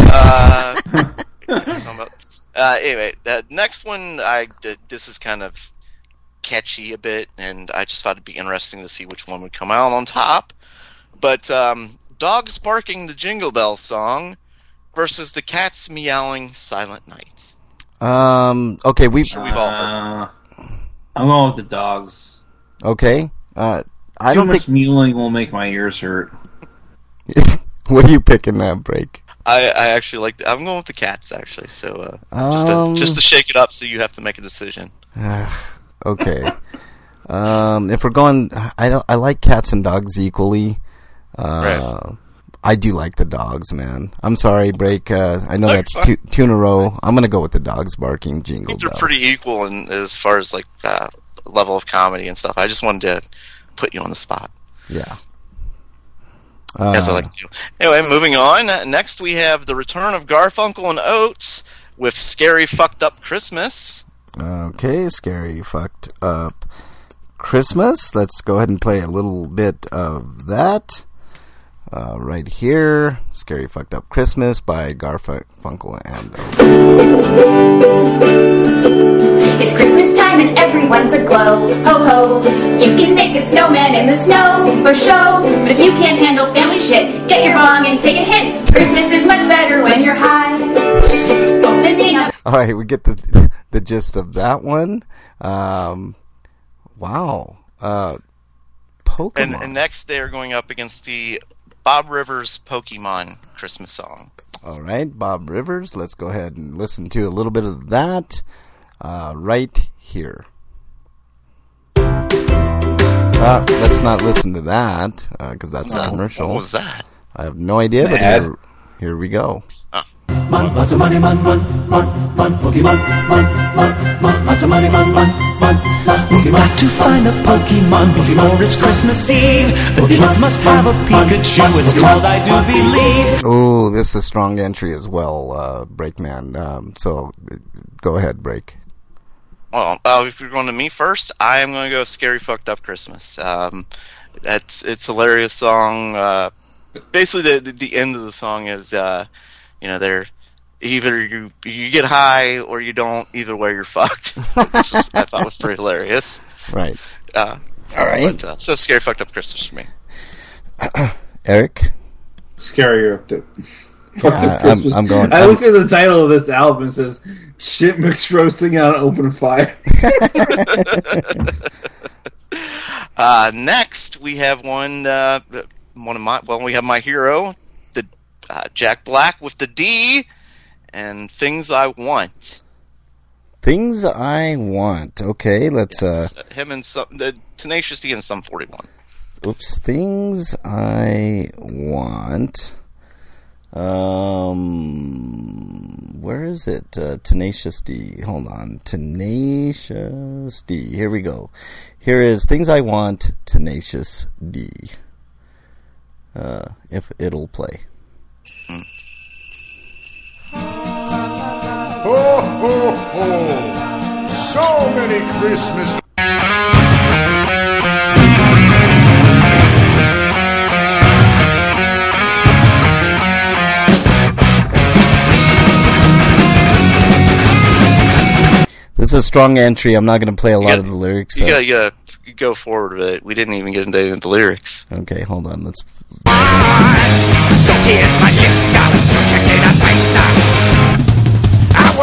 Anyway, that next one, this is kind of catchy a bit, and I just thought it'd be interesting to see which one would come out on top. But Dogs Barking the Jingle Bell song versus the Cats Meowing Silent Night. Okay, we've all heard. I'm going with the dogs. Okay. I Too don't much think mewling will make my ears hurt. What are you picking that break? I actually like. I'm going with the Cats actually. So just to shake it up, so you have to make a decision. Okay. If we're going, I like cats and dogs equally. Right. I do like the dogs, man. I'm sorry, Break. I know that's two in a row. I'm gonna go with the dogs barking jingle bells. They're pretty equal as far as like level of comedy and stuff. I just wanted to put you on the spot. Yeah. As I like to do. Anyway, moving on. Next, we have the return of Garfunkel and Oates with "Scary Fucked Up Christmas." Okay, "Scary Fucked Up Christmas." Let's go ahead and play a little bit of that. Right here, "Scary Fucked Up Christmas" by Garfunkel and Oates. It's Christmas time and everyone's aglow. Ho ho, you can make a snowman in the snow for show. But if you can't handle family shit, get your bong and take a hit. Christmas is much better when you're high. Opening up. All right, we get the gist of that one. Wow. Pokemon. And next, they're going up against the Bob Rivers Pokemon Christmas song. All right, Bob Rivers. Let's go ahead and listen to a little bit of that right here. Let's not listen to that because that's a commercial. What was that? I have no idea, but here we go. Lots of money, Pokemon, lots of money, We've got to find a Pokemon before it's Christmas Eve. The kids must have a Pikachu, it's called I Do Believe. Oh, this is a strong entry as well, Brakeman. So go ahead, Break. Well, if you're going to me first, I am going to go "Scary Fucked Up Christmas." It's a hilarious song. Basically, the end of the song is, they're either you get high or you don't. Either way, you're fucked. Which I thought was pretty hilarious. Right. All right. But, so "Scary Fucked Up Christmas" for me. Eric? Scary Fucking Christmas. I'm going. I looked at the title of this album and it says "Shit Mix Roasting on an Open Fire." Next, we have we have my hero, the Jack Black with the D, and Things I Want. Things I Want. Okay, let's. Him and Tenacious D and Sum 41. Oops, Things I Want. Where is it? Tenacious D. Hold on. Tenacious D. Here we go. Here is Things I Want, Tenacious D. If it'll play. Ho, ho, ho. So many Christmas. This is a strong entry. I'm not going to play a lot of the lyrics. You gotta go forward with it. We didn't even get into any of the lyrics. Okay, hold on. Let's. So here's my list, so check it out, I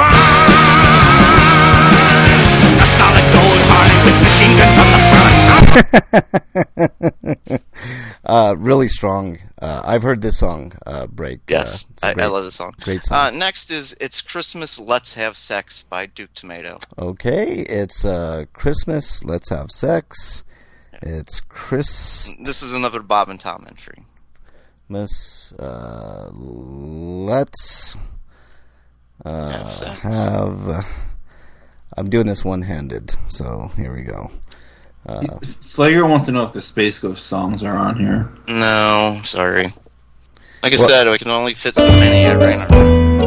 want a solid gold heart with machine guns on the front. Really strong. I've heard this song break. Yes, I love this song. Great song. Next is It's Christmas, Let's Have Sex by Duke Tomato. Okay, it's Christmas, Let's Have Sex. It's This is another Bob and Tom entry. Let's have sex. I'm doing this one-handed, so here we go. Slayer wants to know if the Space Ghost songs are on here. No, sorry. Like I said, I can only fit so many right now.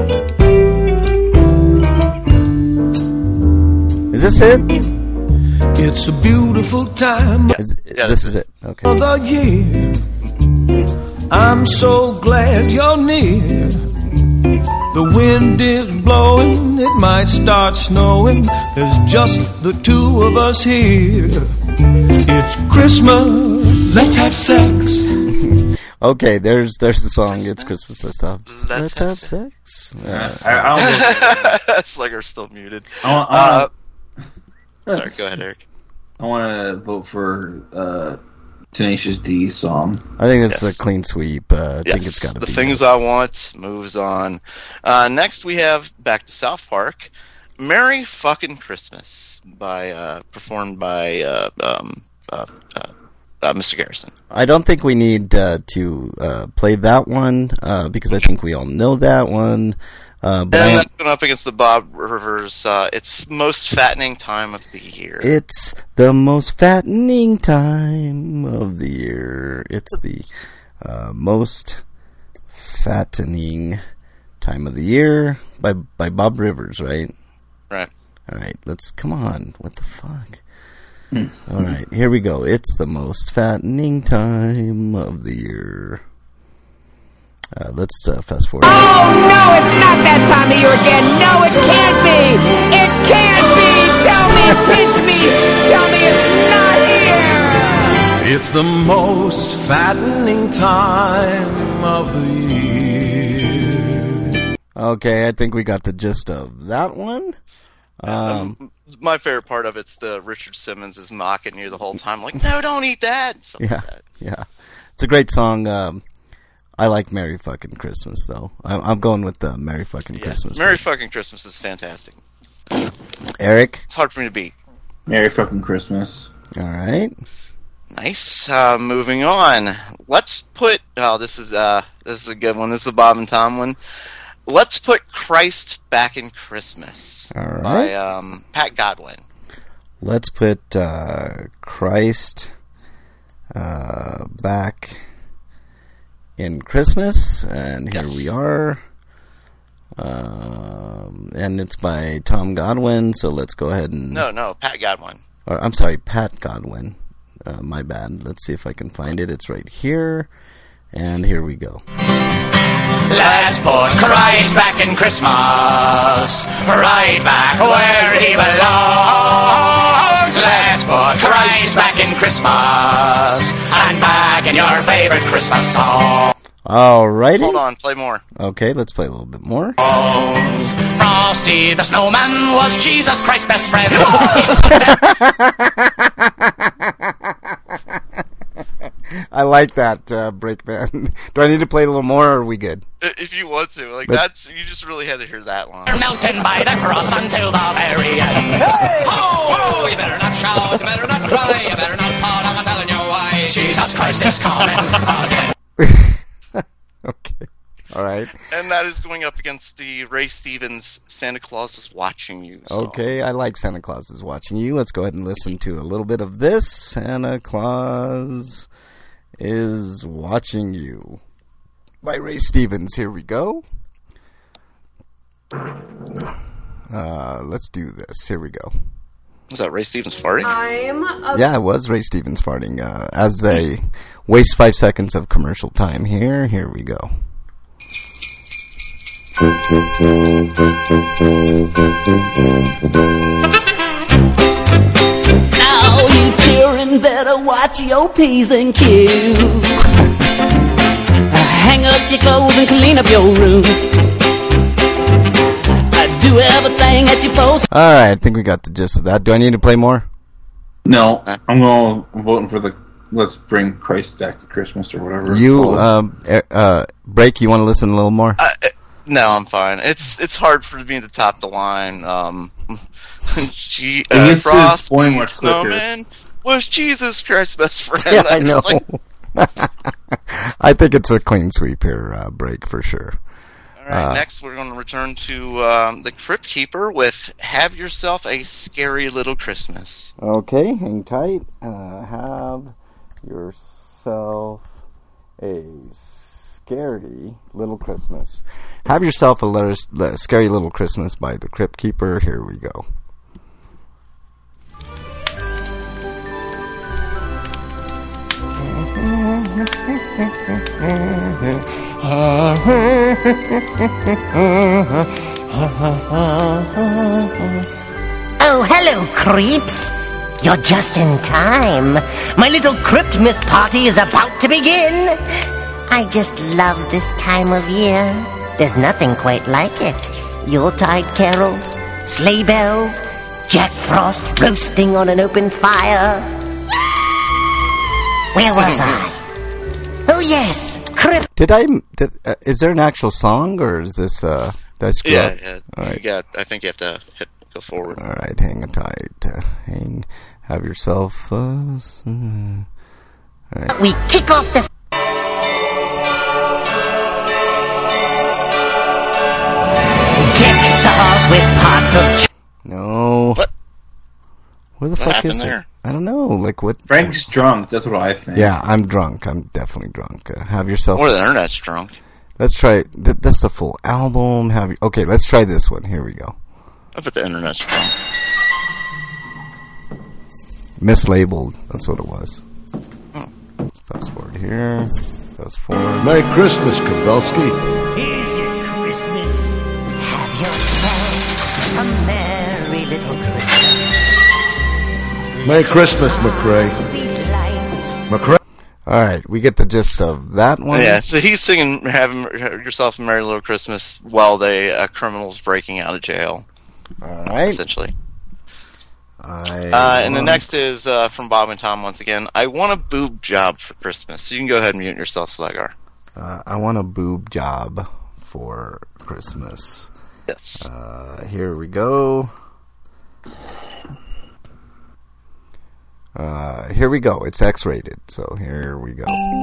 Is this it? It's a beautiful time. This is it. Okay. Of the year. I'm so glad you're near. The wind is blowing, it might start snowing. There's just the two of us here. It's Christmas, let's have sex. Okay, there's the song. It's Christmas, let's have sex. Slugger's still muted. Sorry, go ahead, Eric. I want to vote for Tenacious D song. I think this is a clean sweep. I think it's got to be. The Things I Want moves on. Next, we have back to South Park. Merry Fucking Christmas performed by Mr. Garrison. I don't think we need to play that one because I think we all know that one. And that's going up against the Bob Rivers. It's most fattening time of the year. It's the most fattening time of the year. It's the most fattening time of the year by Bob Rivers, right? Right. All right. Come on. What the fuck? All right. Here we go. It's the most fattening time of the year. Let's fast forward. Oh, no, it's not that time of year again. No, it can't be. It can't be. Tell me, pinch me. Tell me it's not here. It's the most fattening time of the year. Okay, I think we got the gist of that one. My favorite part of it's the Richard Simmons is mocking you the whole time, like, no, don't eat that. Yeah. It's a great song. I like Merry Fucking Christmas, though. I'm going with the Merry Fucking Christmas. Merry Fucking Christmas is fantastic. Eric? It's hard for me to beat. Merry Fucking Christmas. All right. Nice. Moving on. Let's put... Oh, this is a good one. This is a Bob and Tom one. Let's put Christ Back in Christmas. All right. By Pat Godwin. Let's put Christ back in Christmas, and here we are. And it's by Tom Godwin, so let's go ahead and... No, Pat Godwin. Or, I'm sorry, Pat Godwin. My bad. Let's see if I can find it. It's right here. And here we go. Let's put Christ back in Christmas, right back where he belongs. Let's put Christ back in Christmas, and back in your favorite Christmas song. All righty. Hold on, play more. Okay, let's play a little bit more. Frosty the Snowman was Jesus Christ's best friend. I like that, Breakman. Do I need to play a little more, or are we good? If you want to. You just really had to hear that line. Melting by the cross until the very end. Hey! Oh, you better not shout, you better not cry, you better not pout, I'm telling you why. Jesus Christ is coming again. Okay. All right. And that is going up against the Ray Stevens Santa Claus is Watching You song. Okay, I like Santa Claus is Watching You. Let's go ahead and listen to a little bit of this. Santa Claus is Watching You by Ray Stevens. Here we go. Let's do this. Here we go. Was that Ray Stevens farting? Yeah, it was Ray Stevens farting. As they waste 5 seconds of commercial time here. Here we go. Now you children better watch your P's and Q's. Hang up your clothes and clean up your room. Do everything that you're supposed to. All right, I think we got the gist of that. Do I need to play more? No, I'm voting for the Let's Bring Christ Back to Christmas or whatever. Break. You want to listen a little more? No, I'm fine. It's hard for me to top the line. Frosty the Snowman was Jesus Christ's best friend. Yeah, I know. I think it's a clean sweep here, Break, for sure. All right, next we're going to return to the Crypt Keeper with Have Yourself a Scary Little Christmas. Okay, hang tight. Have yourself a scary little Christmas. Have yourself a scary little Christmas by the Crypt Keeper. Here we go. Oh, hello, creeps. You're just in time. My little Cryptmas party is about to begin. I just love this time of year. There's nothing quite like it. Yuletide carols, sleigh bells, Jack Frost roasting on an open fire. Where was I? Oh, yes, Crypt. Is there an actual song, or is this, did I screw up? Yeah. All right. I think you have to go forward. All right, hang tight. Have yourself all right. We kick off this. Deck the halls with pots of No. What? Where the fuck is there? it? I don't know. Like what? Frank's drunk. That's what I think. Yeah, I'm drunk. I'm definitely drunk. Have yourself. Or the internet's drunk. Let's try. That's the full album. Okay, let's try this one. Here we go. I bet the internet's drunk. Mislabeled. That's what it was. Let's fast forward here. Fast forward. Merry Christmas, Kowalski. Here's your Christmas. Have yourself a merry little Christmas. Merry Christmas, McRae. McRae. All right, we get the gist of that one. Yeah, so he's singing "Have Yourself a Merry Little Christmas" while the criminal's breaking out of jail. All right, essentially. And the next is from Bob and Tom once again. I want a boob job for Christmas. So you can go ahead and mute yourself, Slagar. I want a boob job for Christmas. Yes. Here we go. Here we go. It's X-rated, so here we go.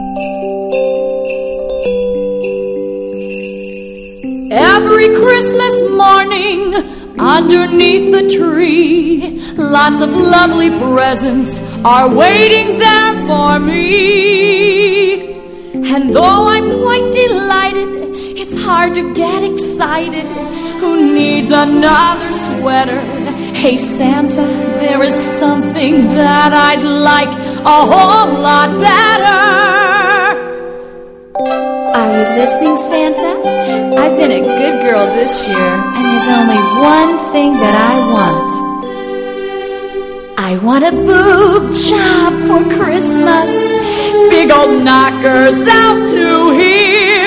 Every Christmas morning, underneath the tree, lots of lovely presents are waiting there for me. And though I'm quite delighted, it's hard to get excited. Who needs another sweater? Hey Santa, there is something that I'd like a whole lot better. Are you listening, Santa? I've been a good girl this year, and there's only one thing that I want a boob job for Christmas. Big old knockers out to here.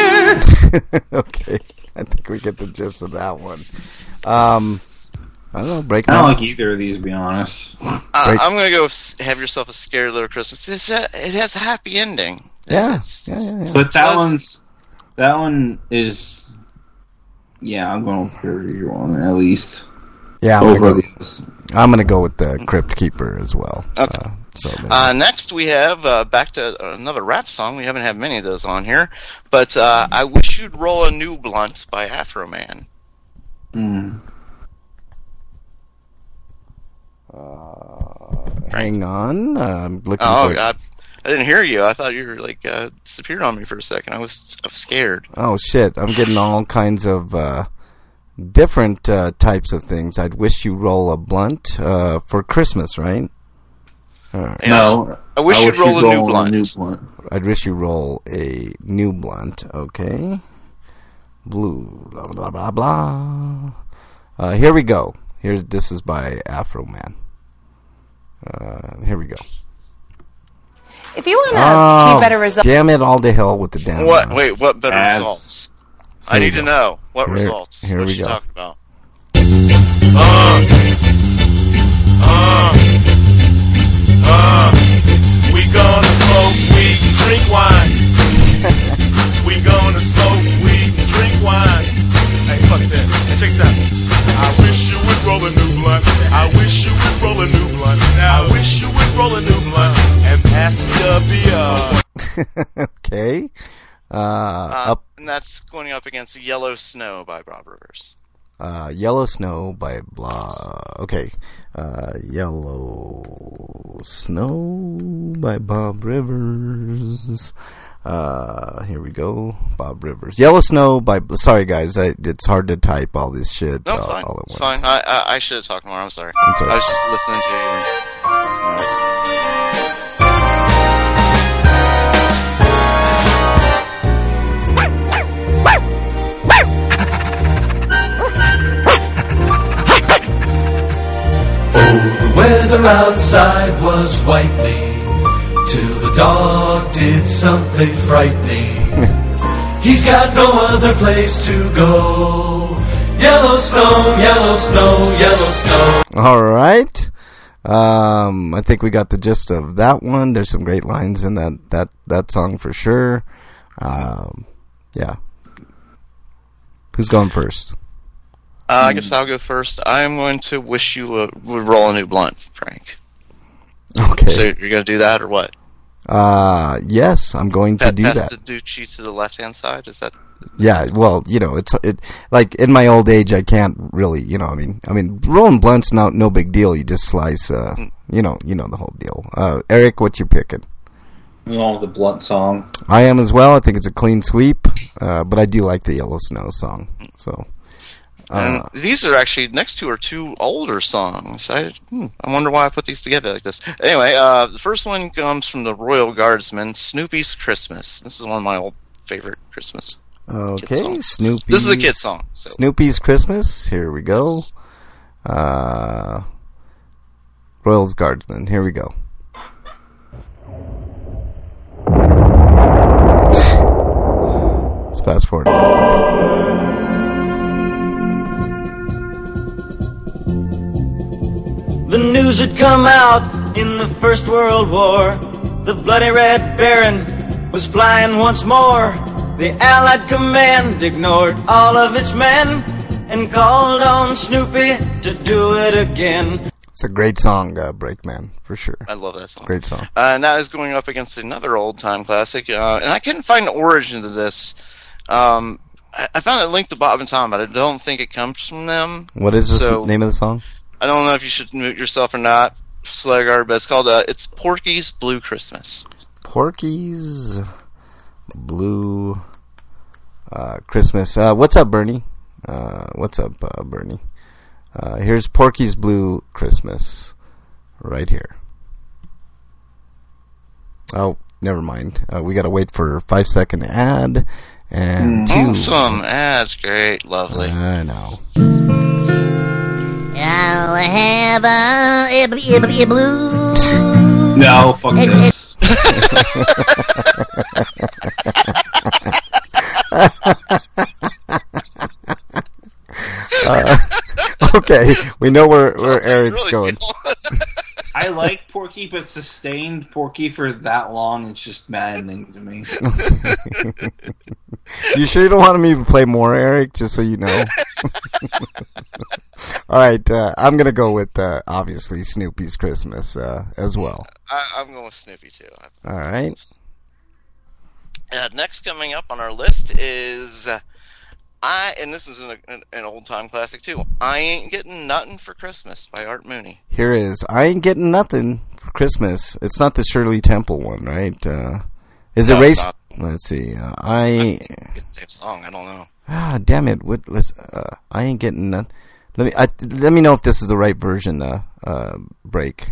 Okay, I think we get the gist of that one. I don't know. Break. I don't like either of these, to be honest. I'm gonna go Have Yourself a Scary Little Christmas. It has a happy ending. Yeah. But that one is. Yeah, I'm going with your one at least. Yeah, I'm gonna go with the Crypt Keeper as well. Okay. Next we have back to another rap song. We haven't had many of those on here, but I Wish You'd Roll a New Blunt by Afro Man. Hang on, I'm looking. I didn't hear you. I thought you were like disappeared on me for a second. I was scared. Oh shit! I'm getting all kinds of different types of things. I'd wish you roll a blunt for Christmas, right? No, I wish you'd roll a new blunt. I'd wish you roll a new blunt. Okay. Blue. Blah blah blah blah. Here we go. This is by Afro Man. Here we go. If you want to achieve better results, damn it! All to hell with the damn. What? Wait, what better results? I need to know what results. Here what we you go. Talking about? We gonna smoke weed and drink wine. We gonna smoke weed and drink wine. Hey, fuck that. Hey, check this out. I wish you would roll a new blunt. I wish you would roll a new blunt. I wish you would roll a new blunt and pass me a beer. Okay. And that's going up against Yellow Snow by Bob Rivers. Yellow Snow by blah. Okay. Yellow Snow by Bob Rivers. Here we go. Bob Rivers. Yellow Snow by. Sorry, guys. It's hard to type all this shit. No, it's fine. All at once. It's fine. I should have talked more. I'm sorry. It's all right. I was just listening to you. That's nice. The weather outside was whitening till the dog did something frightening. He's got no other place to go. Yellow snow, yellow snow, yellow snow. All right. I think we got the gist of that one. There's some great lines in that song for sure. Yeah. Who's going first? I guess I'll go first. I'm going to wish you would roll a new blunt, Frank. Okay. So you're going to do that or what? Yes, I'm going to do pass that. the Ducci to the left-hand side? Is that... Yeah, well, it's like in my old age, I can't really, I mean, rolling blunts no big deal. You just slice, you know the whole deal. Eric, what you picking? The blunt song. I am as well. I think it's a clean sweep, but I do like the Yellow Snow song. So. And these are actually, next two are two older songs. I wonder why I put these together like this. Anyway, the first one comes from the Royal Guardsmen, Snoopy's Christmas. This is one of my old favorite Christmas Okay, songs. Snoopy. This is a kid song. So. Snoopy's Christmas. Here we go. Royal Guardsmen. Here we go. Let's fast forward. The news had come out in the First World War. The bloody Red Baron was flying once more. The Allied command ignored all of its men and called on Snoopy to do it again. It's a great song, Breakman, for sure. I love that song. Great song. Now is going up against another old-time classic, and I couldn't find the origin of this. I found it linked to Bob and Tom, but I don't think it comes from them. What is the name of the song? I don't know if you should mute yourself or not, Slugard, but it's called, it's Porky's Blue Christmas. Porky's Blue Christmas. What's up, Bernie? What's up, Bernie? Here's Porky's Blue Christmas right here. Oh, never mind. We got to wait for a 5-second ad. And awesome. That's great. Lovely. I know. I'll have a blue. No, fuck this. Okay, we know where Eric's going. I like Porky, but sustained Porky for that long, it's just maddening to me. You sure you don't want me to play more, Eric? Just so you know. All right, I'm gonna go with obviously Snoopy's Christmas as well. I'm going with Snoopy too. All right. Next coming up on our list is and this is an old time classic too. I Ain't Getting Nuttin' for Christmas by Art Mooney. Here is I Ain't Getting Nothing for Christmas. It's not the Shirley Temple one, right? Is it race? Let's see. I think it's the same song. I don't know. Ah, damn it! I Ain't Getting Nothing. Let me know if this is the right version. Break.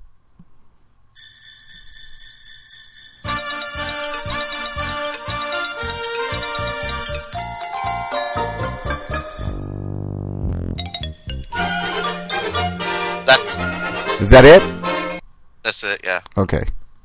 Is that it? That's it, yeah. Okay.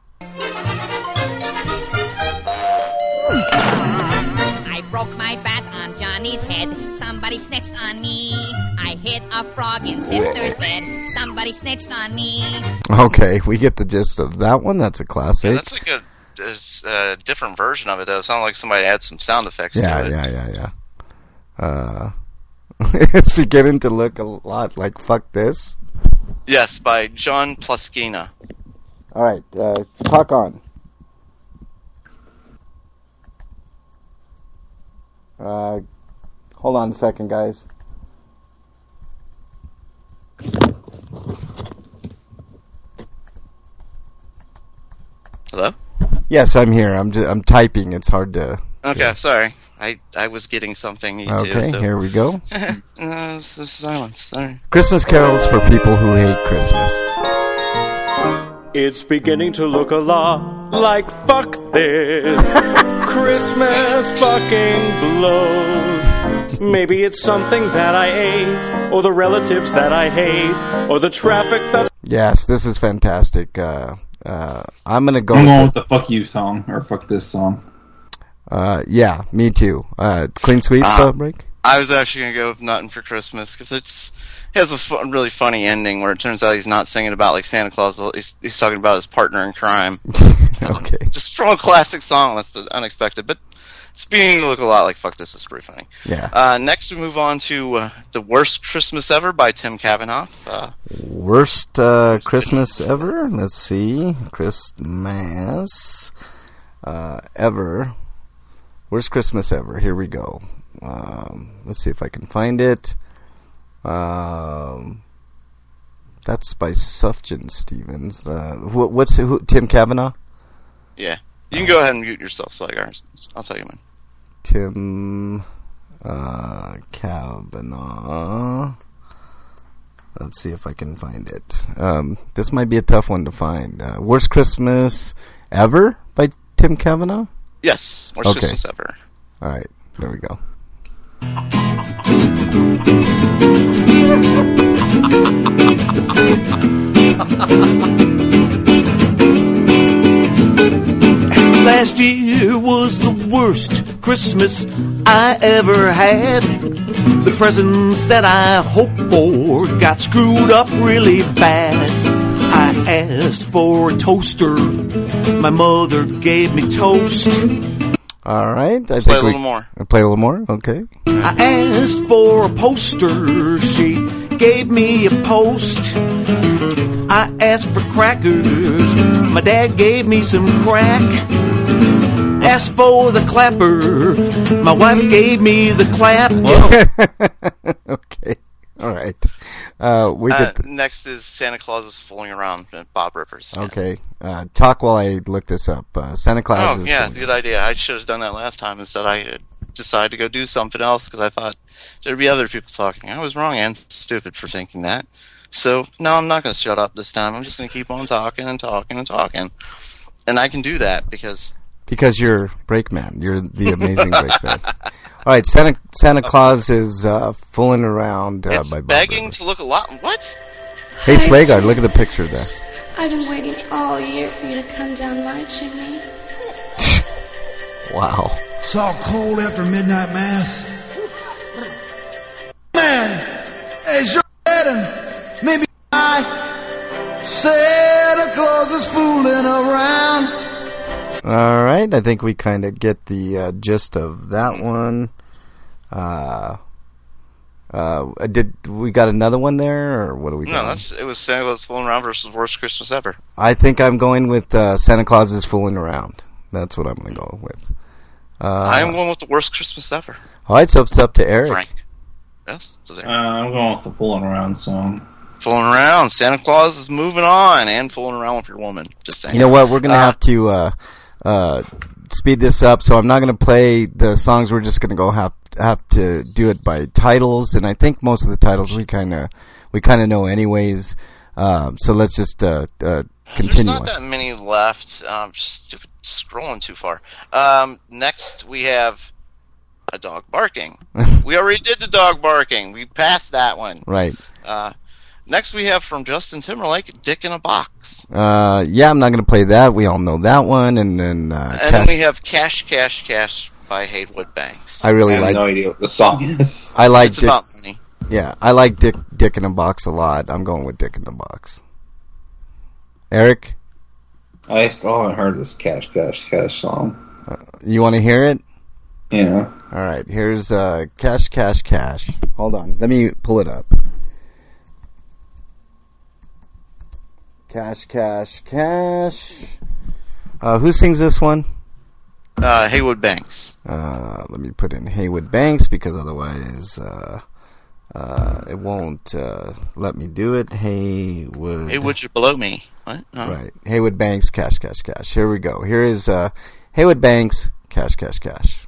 I broke my bat on Johnny's head. Somebody snitched on me. I hit a frog in sister's bed. Somebody snitched on me. Okay, we get the gist of that one. That's a classic. Yeah, that's like a different version of it, though. It sounded like somebody had some sound effects to it. Yeah. It's beginning to look a lot like Fuck This. Yes, by John Pluskina. All right, talk on. Hold on a second, guys. Hello? Yes, I'm here. I'm typing. It's hard to. Okay, sorry. I was getting something. Okay, here we go. Silence. Sorry. Christmas carols for people who hate Christmas. It's beginning to look a lot like Fuck This. Christmas fucking blows. Maybe it's something that I ate, or the relatives that I hate, or the traffic that's... Yes, this is fantastic. I'm gonna go. I'm going with the Fuck You song, or Fuck This song. Yeah, me too. Clean sweep break? I was actually going to go with Nuttin' for Christmas, because it has a really funny ending where it turns out he's not singing about like Santa Claus, he's talking about his partner in crime. Okay. Just from a classic song, that's unexpected, but it's beginning to look a lot like Fuck This. Is pretty funny. Yeah. Next we move on to The Worst Christmas Ever by Tim Cavanaugh. Worst Christmas ever? Let's see. Christmas ever. Worst Christmas ever. Here we go. Let's see if I can find it. That's by Sufjan Stevens. Tim Cavanaugh? Yeah. You can go ahead and mute yourself, I'll tell you when. Tim Cavanaugh. Let's see if I can find it. This might be a tough one to find. Worst Christmas Ever by Tim Cavanaugh? Yes, Worst Christmas Ever. All right, there we go. Last year was the worst Christmas I ever had. The presents that I hoped for got screwed up really bad. I asked for a toaster. My mother gave me toast. All right. Play a little more. Play a little more? Okay. I asked for a poster. She gave me a post. I asked for crackers. My dad gave me some crack. Asked for the clapper. My wife gave me the clap. Okay. All right. Next is Santa Claus is Fooling Around, Bob Rivers. Okay. Talk while I look this up. Santa Claus. Oh, yeah, good idea. I should have done that last time. Instead, I decided to go do something else because I thought there'd be other people talking. I was wrong and stupid for thinking that. So, no, I'm not going to shut up this time. I'm just going to keep on talking and talking and talking. And I can do that because you're Breakman. You're the amazing Breakman. All right, Santa Claus is fooling around by Bob begging Rivers. to look a lot. What? Hey, Slagard, look at the picture there. I've been waiting all year for you to come down my chimney. Wow. It's all cold after midnight mass. Man, is your All right, I think we kind of get the gist of that one. Did we got another one there, or what do we? No, it was Santa Claus Fooling Around versus Worst Christmas Ever. I think I'm going with Santa Claus is Fooling Around. That's what I'm going to go with. I'm going with the Worst Christmas Ever. All right, so it's up to Eric. Frank. Yes, it's there. I'm going with the Fooling Around song. Fooling Around. Santa Claus is moving on and fooling around with your woman. Just saying. You know what? We're going to have to speed this up, so I'm not going to play the songs. We're just going to go have to do it by titles, and I think most of the titles we kind of know anyways. So let's just continue. There's not that many left. Just scrolling too far. Next we have a dog barking. We already did the dog barking. We passed that one. Right. Next we have from Justin Timberlake, Dick in a Box. Yeah, I'm not going to play that. We all know that one. And then then we have Cash, Cash, Cash by Haywood Banks. I really have no idea what the song is. I like it's about money. Yeah, I like Dick in a Box a lot. I'm going with Dick in a Box. Eric? I still haven't heard this Cash, Cash, Cash song. You want to hear it? Yeah. All right, here's Cash, Cash, Cash. Hold on. Let me pull it up. Cash, Cash, Cash. Who sings this one? Haywood Banks. Let me put in Haywood Banks because otherwise it won't let me do it. Haywood. Haywood, you're below me. What? Oh. Right. Haywood Banks, Cash, Cash, Cash. Here we go. Here is Haywood Banks, Cash, Cash, Cash.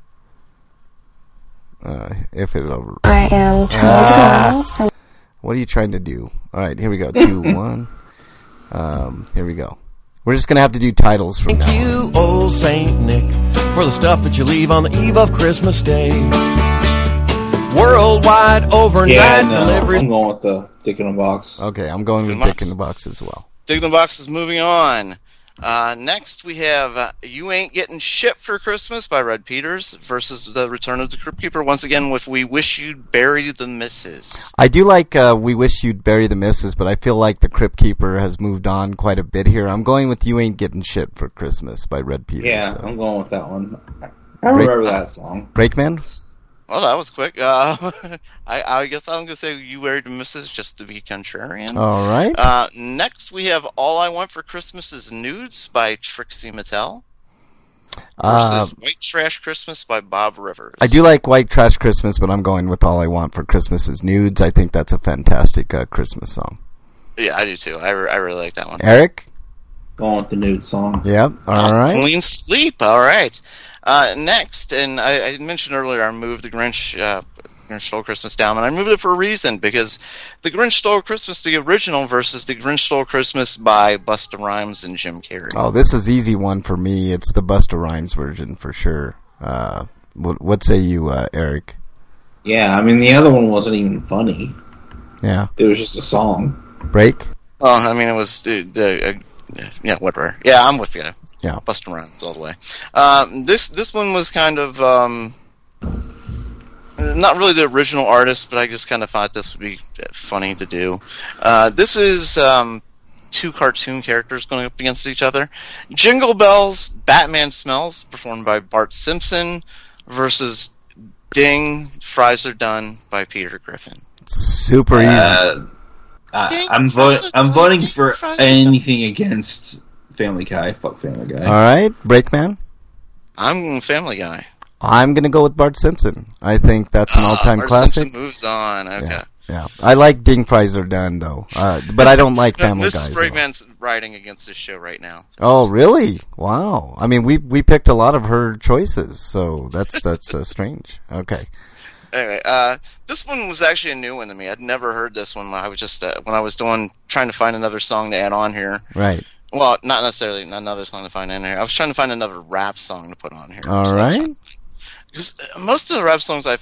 If it'll... I am trying to... What are you trying to do? All right, here we go. 2, 1. Here we go. We're just going to have to do titles from now on. Thank you, old Saint Nick, for the stuff that you leave on the eve of Christmas Day. Worldwide overnight deliveries. I'm going with the Dick in a Box. Okay, I'm going with Dick in the Box as well. Dick in the Box is moving on. Next we have You Ain't Getting Shit for Christmas by Red Peters versus The Return of the Crypt Keeper, once again with We Wish You'd Bury the Misses. I do like We Wish You'd Bury the Misses, but I feel like the Crypt Keeper has moved on quite a bit here. I'm going with You Ain't Getting Shit for Christmas by Red Peters. Yeah, I'm going with that one. I remember that song. Brakeman? Well, that was quick. I guess I'm going to say You Buried the Misses just to be contrarian. All right. Next, we have All I Want for Christmas is Nudes by Trixie Mattel versus White Trash Christmas by Bob Rivers. I do like White Trash Christmas, but I'm going with All I Want for Christmas is Nudes. I think that's a fantastic Christmas song. Yeah, I do too. I really like that one. Eric? Going with the Nude song. Yep. All right. Clean Sleep. All right. Next, and I mentioned earlier, I moved the Grinch Stole Christmas down, and I moved it for a reason, because the Grinch Stole Christmas, the original, versus the Grinch Stole Christmas by Busta Rhymes and Jim Carrey. Oh, this is easy one for me. It's the Busta Rhymes version for sure. What say you, Eric? Yeah, I mean, the other one wasn't even funny. Yeah. It was just a song. Break? Oh, I mean, it was yeah, whatever. Yeah, I'm with you. Yeah, Busta Rhymes all the way. This one was kind of not really the original artist, but I just kind of thought this would be funny to do. This is two cartoon characters going up against each other. Jingle Bells, Batman Smells, performed by Bart Simpson, versus Ding, Fries Are Done by Peter Griffin. Super easy. I'm voting for anything against Family Guy. Fuck Family Guy. All right, Brakeman? I'm Family Guy. I'm going to go with Bart Simpson. I think that's an all-time Bart classic. Simpson moves on. Okay. Yeah. I like Ding Fries Are Done, though. But I don't like Family Guy. Mrs. Brakeman's riding against this show right now. Oh, really? Wow. I mean, we picked a lot of her choices, so that's strange. Okay. Anyway, this one was actually a new one to me. I'd never heard this one. I was just when I was trying to find another song to add on here. Right. Well, not necessarily another song to find in here. I was trying to find another rap song to put on here. All right. Because most of the rap songs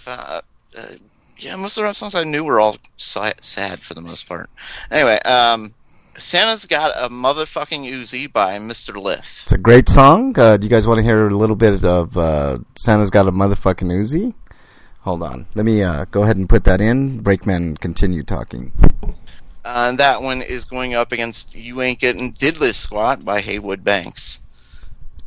I knew were all sad for the most part. Anyway, Santa's Got a Motherfucking Uzi by Mr. Lif. It's a great song. Do you guys want to hear a little bit of Santa's Got a Motherfucking Uzi? Hold on. Let me go ahead and put that in. Brakeman, continue talking. And that one is going up against You Ain't Getting Diddly Squat by Haywood Banks.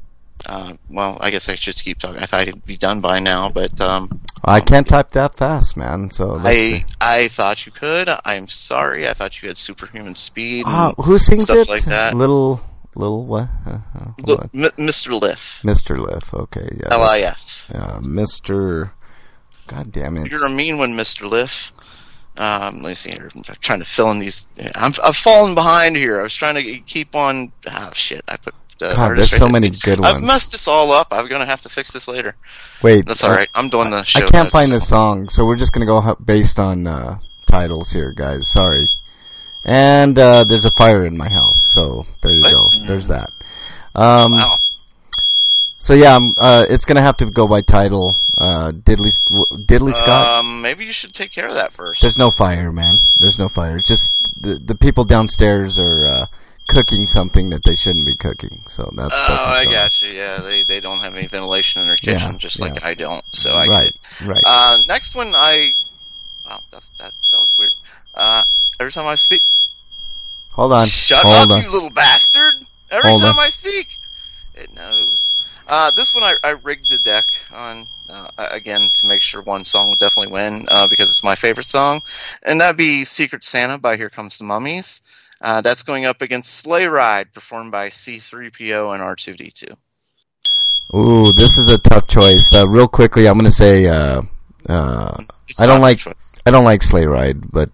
well, I guess I should keep talking. If I could be done by now, but I can't type that fast, man. So let's see. I thought you could. I'm sorry. I thought you had superhuman speed. Who sings stuff it? Like that. Little what? What? Mr. Liff. Mr. Liff. Okay, yeah. L-I-F. Mr. God damn it! You're a mean one, Mr. Liff. Let me see here. I'm trying to fill in these. I've fallen behind here. I was trying to keep on. Oh shit! I put. God, there's so many good ones. I've messed this all up. I'm gonna have to fix this later. Wait, that's all right. I'm doing the show. I can't find the song, so we're just gonna go based on titles here, guys. Sorry. And there's a fire in my house, so there you go. There's that. Wow. So yeah, it's gonna have to go by title. Diddley Scott. Maybe you should take care of that first. There's no fire, man. There's no fire. Just the people downstairs are cooking something that they shouldn't be cooking. So that's. I got you. Yeah, they don't have any ventilation in their kitchen, like I don't. So I right. Next one, wow, that was weird. Every time I speak. Hold on. Shut up, you little bastard! Every time I speak, it knows. This one I rigged a deck on again to make sure one song would definitely win because it's my favorite song, and that'd be "Secret Santa" by Here Comes the Mummies. That's going up against "Sleigh Ride" performed by C-3PO and R2-D2. Ooh, this is a tough choice. Real quickly, I'm going to say I don't like "Sleigh Ride," but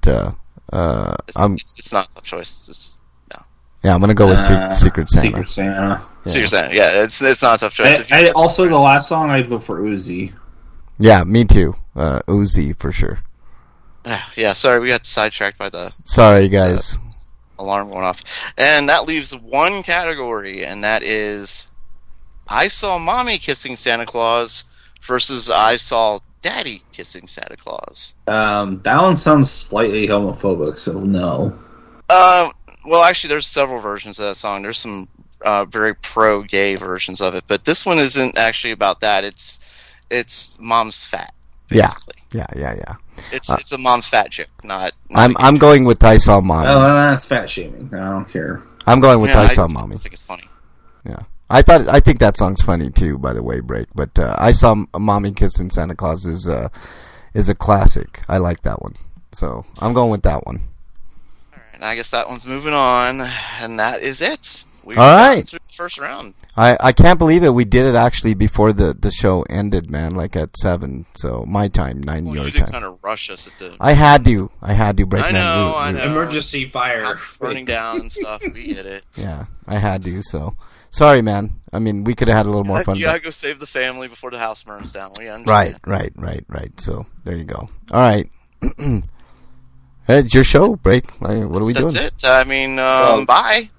it's not a tough choice. No. Yeah, I'm going to go with Secret Santa. Secret Santa. Yeah. Secret Santa. Yeah, it's not a tough choice. Also, the last song I'd go for Uzi. Yeah, me too. Uzi for sure. Yeah, sorry, we got sidetracked by the. Sorry, guys. Alarm going off, and that leaves one category, and that is I Saw Mommy Kissing Santa Claus versus I Saw Daddy Kissing Santa Claus. That one sounds slightly homophobic, so no. Well, actually, there's several versions of that song. There's some very pro-gay versions of it, but this one isn't actually about that. It's mom's fat, basically. Yeah. It's a mom's fat joke, not I'm going with I Saw Mommy. Oh, that's fat shaming. I don't care. I'm going with I Saw Mommy. I think it's funny. Yeah. I think that song's funny too, by the way, Break. But I Saw Mommy Kissing Santa Claus is a classic. I like that one. So I'm going with that one. All right, and I guess that one's moving on, and that is it. All right. Through the first round. I can't believe it. We did it actually before the show ended, man. Like at 7, so my time, 9 your you time. did kind of rush us at the. I had to, Break. I know. Emergency fire, house burning down and stuff. We get it. Yeah, I had to. So sorry, man. I mean, we could have had a little more fun. You gotta go save the family before the house burns down. We understand. Right. So there you go. All right. Hey, it's your show, Break. What are we doing? That's it. I mean, bye.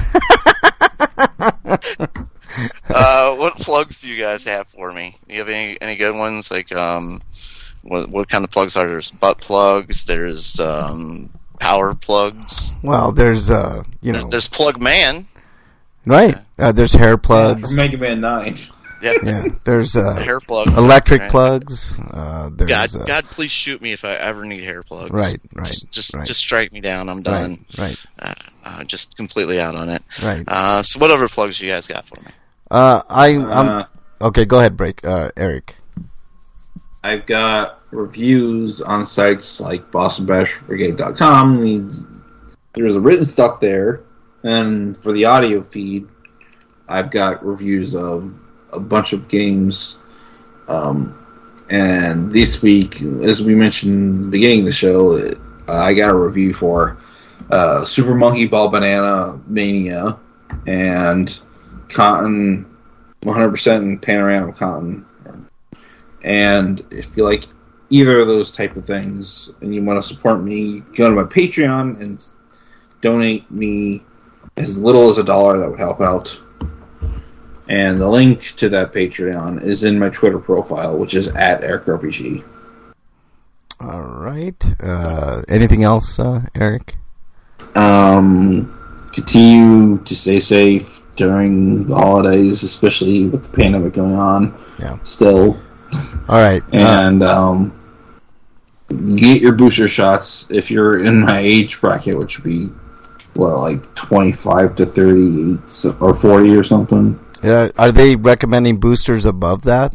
What plugs do you guys have for me? Do you have any good ones? Like, what kind of plugs are there? There's butt plugs. There's power plugs. Well, there's there's Plug Man. Right. There's hair plugs. From Mega Man 9. Yeah. There's hair plugs. Electric plugs. There's God, please shoot me if I ever need hair plugs. Right. Just strike me down. I'm done. Right. Just completely out on it. Right. So what other plugs you guys got for me? I'm okay. Go ahead, Break. Eric. I've got reviews on sites like BostonBashBrigade.com. There's a written stuff there, and for the audio feed, I've got reviews of a bunch of games. And this week, as we mentioned at the beginning of the show, I got a review for Super Monkey Ball Banana Mania and Cotton 100% Panorama Cotton. And if you like either of those type of things and you want to support me, go to my Patreon and donate me as little as $1. That would help out. And the link to that Patreon is in my Twitter profile, which is @EricRPG. All right. Anything else, Eric? Continue to stay safe during the holidays, especially with the pandemic going on. Yeah. Still. All right. And get your booster shots if you're in my age bracket, which would be, like 25 to 38 or 40 or something. Are they recommending boosters above that?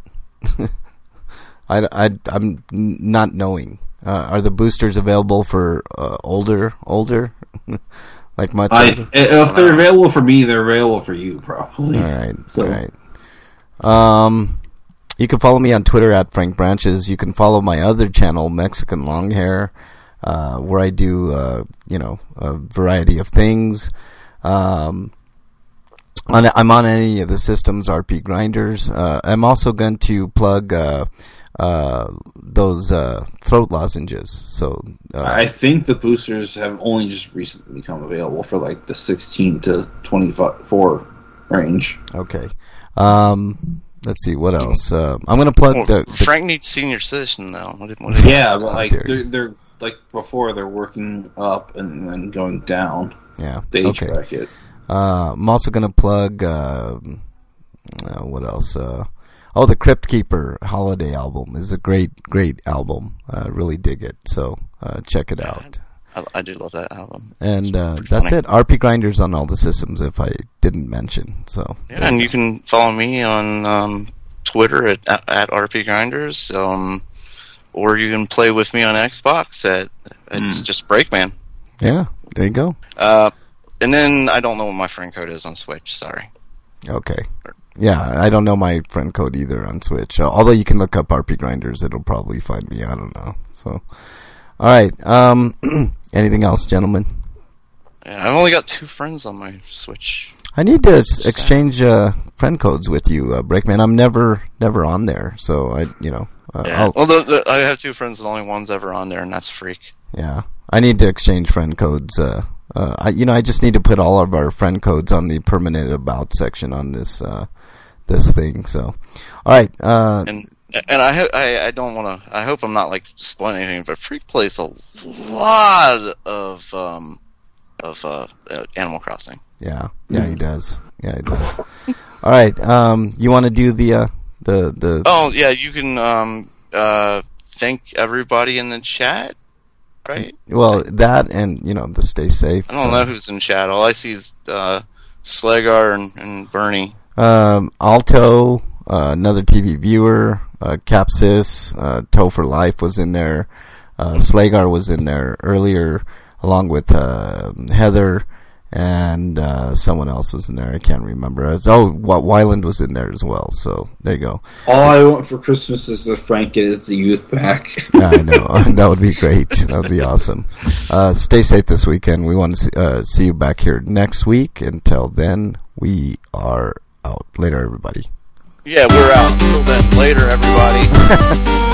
I'm not knowing. Are the boosters available for older? Like much? If they're available for me, they're available for you, probably. All right. All right. You can follow me on Twitter at Frank Branches. You can follow my other channel, Mexican Longhair, where I do, a variety of things. I'm on any of the systems, RP Grinders. I'm also going to plug those throat lozenges. So I think the boosters have only just recently become available for like the 16 to 24 range. Okay. Let's see what else. I'm going to plug the Frank needs senior citizen though. Yeah, but like they're like before they're working up and then going down. Yeah, the age bracket. I'm also going to plug what else? The Crypt Keeper Holiday album is a great album. I really dig it. So check it out. I do love that album. And that's it. RP Grinders on all the systems, if I didn't mention. So yeah, and you can follow me on Twitter at RP Grinders, or you can play with me on Xbox at it's just Breakman. Yeah, there you go. And then I don't know what my friend code is on Switch. Sorry. Okay. Yeah, I don't know my friend code either on Switch. Although you can look up RP Grinders, it'll probably find me. I don't know. So, all right. Anything else, gentlemen? Yeah, I've only got 2 friends on my Switch. I need to exchange friend codes with you, Breakman. I'm never on there, so I have 2 friends. The only one's ever on there, and that's Freak. Yeah, I need to exchange friend codes. I just need to put all of our friend codes on the permanent about section on this thing. So, all right. And I don't want to. I hope I'm not like spoiling anything, but Freak plays a lot of Animal Crossing. Yeah, he does. All right. You want to do the Oh yeah, you can thank everybody in the chat. Right. Well, that and the stay safe. I don't know who's in chat. All I see is Slegar and Bernie. Alto, another TV viewer, Capsis, Toe for Life was in there. Slegar was in there earlier, along with Heather, and someone else was in there. I can't remember. Wyland was in there as well. So there you go. All I want for Christmas is that Frank gets the youth back. I know. That would be great. That would be awesome. Stay safe this weekend. We want to see you back here next week. Until then, we are out. Later, everybody. Yeah, we're out. Until then, later, everybody.